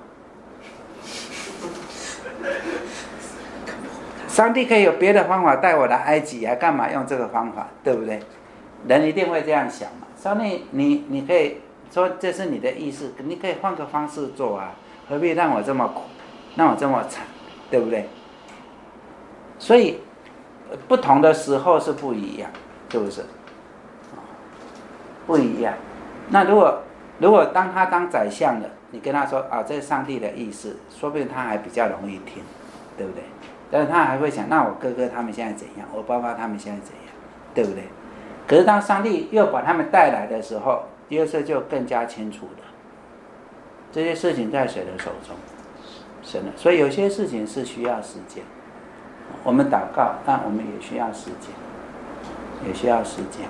上帝可以有别的方法带我来埃及，还干嘛用这个方法，对不对？人一定会这样想嘛。上帝，你你可以说这是你的意思，你可以换个方式做啊，何必让我这么苦，让我这么惨，对不对？所以不同的时候是不一样，是不是？不一样。那如果如果当他当宰相了，你跟他说啊，这是上帝的意思，说不定他还比较容易听，对不对？但是他还会想，那我哥哥他们现在怎样，我爸爸他们现在怎样，对不对？可是当上帝又把他们带来的时候，约瑟就更加清楚了，这些事情在谁的手中？神的。所以有些事情是需要时间，我们祷告，但我们也需要时间，也需要时间。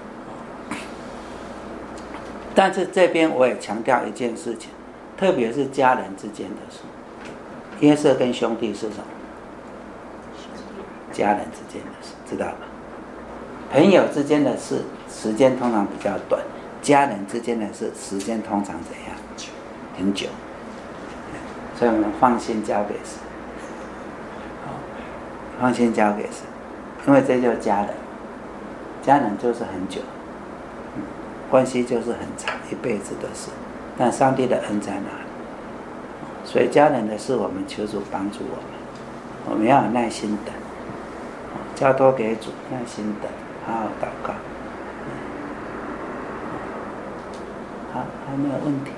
但是这边我也强调一件事情，特别是家人之间的事。约瑟跟兄弟是什么？家人之间的事，知道吧？朋友之间的事，时间通常比较短；家人之间的事，时间通常怎样？很久。所以我们放心交给神，放心交给神，因为这就是家人，家人就是很久。关系就是很长，一辈子的事，但上帝的恩在哪里？所以家人的事，我们求主帮助我们，我们要有耐心等，交托给主，耐心等，好好祷告。好，还有没有问题？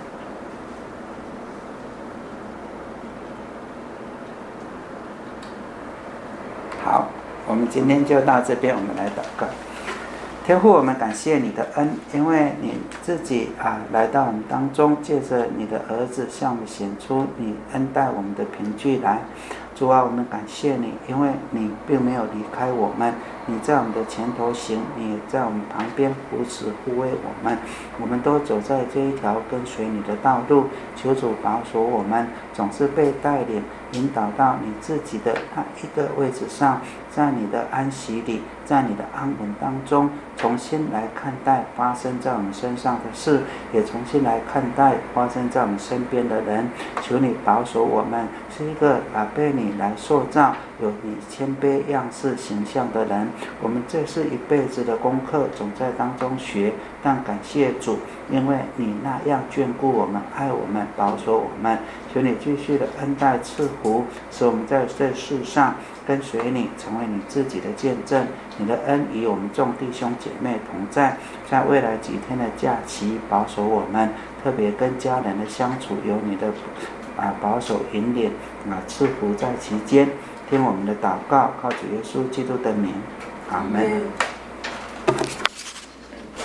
好，我们今天就到这边，我们来祷告。天父，我们感谢你的恩，因为你自己啊来到我们当中，借着你的儿子向我们显出你恩待我们的凭据来。主啊，我们感谢你，因为你并没有离开我们，你在我们的前头行，你在我们旁边扶持护卫我们，我们都走在这一条跟随你的道路。求主保守我们，总是被带领引导到你自己的那一个位置上，在你的安息里，在你的安稳当中，重新来看待发生在我们身上的事，也重新来看待发生在我们身边的人。求你保守我们，是一个啊被你来塑造，有你谦卑样式形象的人。我们这是一辈子的功课，总在当中学，但感谢主，因为你那样眷顾我们，爱我们，保守我们。求你继续的恩待赐福，使我们在这世上跟随你，成为你自己的见证。你的恩与我们众弟兄姐妹同在，在未来几天的假期保守我们，特别跟家人的相处有你的啊保守引领啊赐福在其间。听我们的祷告，靠主耶稣基督的名，阿们。